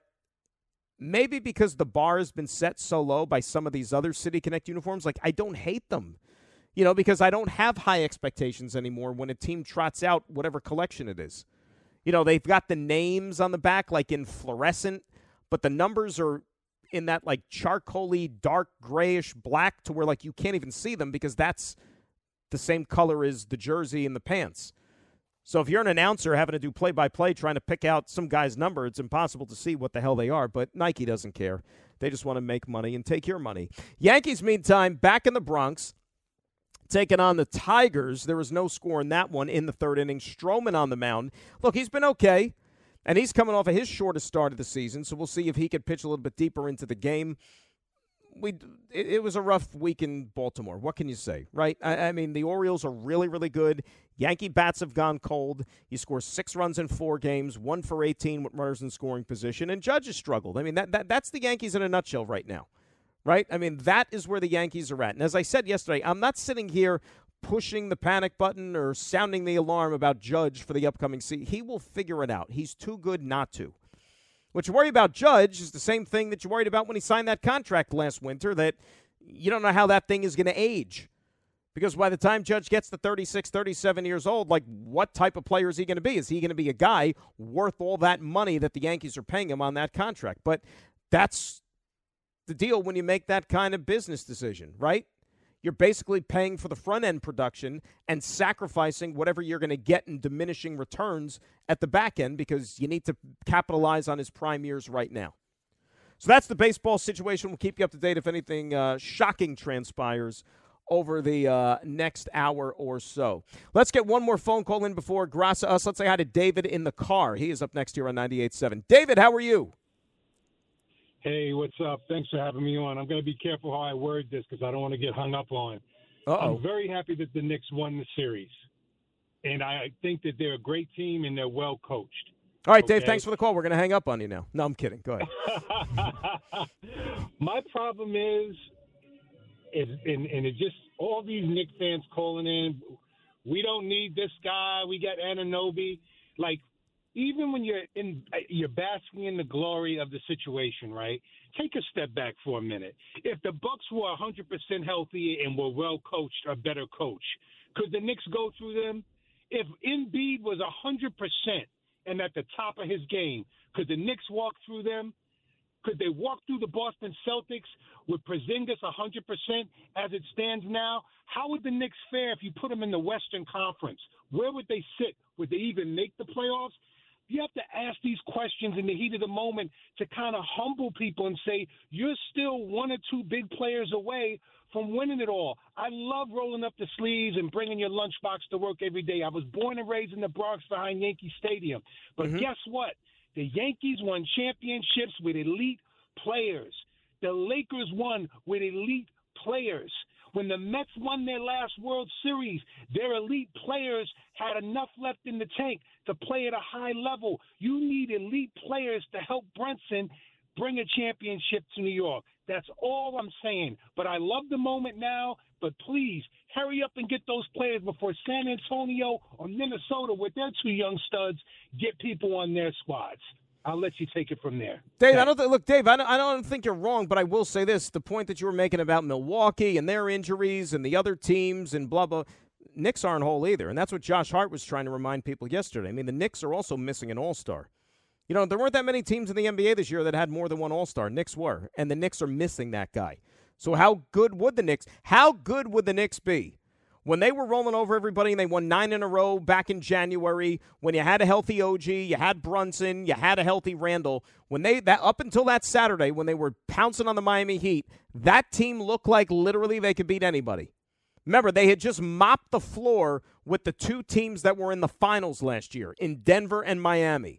maybe because the bar has been set so low by some of these other City Connect uniforms, like, I don't hate them. You know, because I don't have high expectations anymore when a team trots out whatever collection it is. You know, they've got the names on the back, like in fluorescent, but the numbers are in that, like, charcoaly, dark, grayish black to where, like, you can't even see them because that's the same color as the jersey and the pants. So if you're an announcer having to do play-by-play trying to pick out some guy's number, it's impossible to see what the hell they are. But Nike doesn't care. They just want to make money and take your money. Yankees, meantime, back in the Bronx, taking on the Tigers. There was no score in that one in the third inning. Stroman on the mound. Look, he's been okay, and he's coming off of his shortest start of the season, so we'll see if he could pitch a little bit deeper into the game. We it, it was a rough week in Baltimore. What can you say, right? I, I mean, the Orioles are really, really good. Yankee bats have gone cold. He scores six runs in four games, one for eighteen with runners in scoring position, and Judge has struggled. I mean, that, that that's the Yankees in a nutshell right now, right? I mean, that is where the Yankees are at. And as I said yesterday, I'm not sitting here pushing the panic button or sounding the alarm about Judge for the upcoming season. He will figure it out. He's too good not to. What you worry about Judge is the same thing that you worried about when he signed that contract last winter, that you don't know how that thing is going to age. Because by the time Judge gets to thirty-six, thirty-seven years old, like, what type of player is he going to be? Is he going to be a guy worth all that money that the Yankees are paying him on that contract? But that's the deal when you make that kind of business decision, right? You're basically paying for the front-end production and sacrificing whatever you're going to get in diminishing returns at the back end because you need to capitalize on his prime years right now. So that's the baseball situation. We'll keep you up to date if anything uh, shocking transpires over the uh, next hour or so. Let's get one more phone call in before Grasa us. Let's say hi to David in the car. He is up next here on ninety-eight point seven. David, how are you? Hey, what's up? Thanks for having me on. I'm going to be careful how I word this because I don't want to get hung up on. Uh-oh. I'm very happy that the Knicks won the series. And I think that they're a great team and they're well coached. All right, Dave, okay? thanks for the call. We're going to hang up on you now. No, I'm kidding. Go ahead. My problem is, is and, and it just all these Knicks fans calling in, we don't need this guy. We got Anunoby. Like, even when you're in, you're basking in the glory of the situation, right? Take a step back for a minute. If the Bucks were one hundred percent healthy and were well coached, a better coach, could the Knicks go through them? If Embiid was one hundred percent and at the top of his game, could the Knicks walk through them? Could they walk through the Boston Celtics with Porzingis one hundred percent as it stands now? How would the Knicks fare if you put them in the Western Conference? Where would they sit? Would they even make the playoffs? You have to ask these questions in the heat of the moment to kind of humble people and say, you're still one or two big players away from winning it all. I love rolling up the sleeves and bringing your lunchbox to work every day. I was born and raised in the Bronx behind Yankee Stadium. But Mm-hmm. guess what? The Yankees won championships with elite players. The Lakers won with elite players. When the Mets won their last World Series, their elite players had enough left in the tank to play at a high level. You need elite players to help Brunson bring a championship to New York. That's all I'm saying. But I love the moment now, but please hurry up and get those players before San Antonio or Minnesota, with their two young studs, get people on their squads. I'll let you take it from there. Dave, I don't th- look, Dave. I don't, I don't think you're wrong, but I will say this: the point that you were making about Milwaukee and their injuries and the other teams and blah blah, Knicks aren't whole either, and that's what Josh Hart was trying to remind people yesterday. I mean, the Knicks are also missing an All-Star. You know, there weren't that many teams in the N B A this year that had more than one All-Star. Knicks were, and the Knicks are missing that guy. So how good would the Knicks? How good would the Knicks be? When they were rolling over everybody and they won nine in a row back in January, when you had a healthy O G, you had Brunson, you had a healthy Randall, when they that up until that Saturday when they were pouncing on the Miami Heat, that team looked like literally they could beat anybody. Remember, they had just mopped the floor with the two teams that were in the finals last year, in Denver and Miami.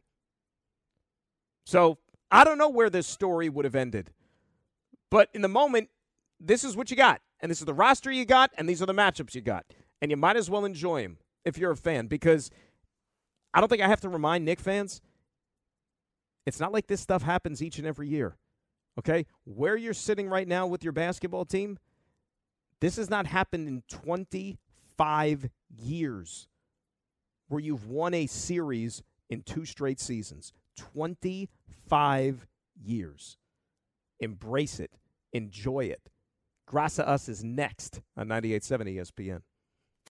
So I don't know where this story would have ended. But in the moment, this is what you got. And this is the roster you got, and these are the matchups you got. And you might as well enjoy them if you're a fan, because I don't think I have to remind Knicks fans, it's not like this stuff happens each and every year, okay? Where you're sitting right now with your basketball team, this has not happened in twenty-five years where you've won a series in two straight seasons. twenty-five years. Embrace it. Enjoy it. Grasa Us is next on ninety-eight point seven E S P N.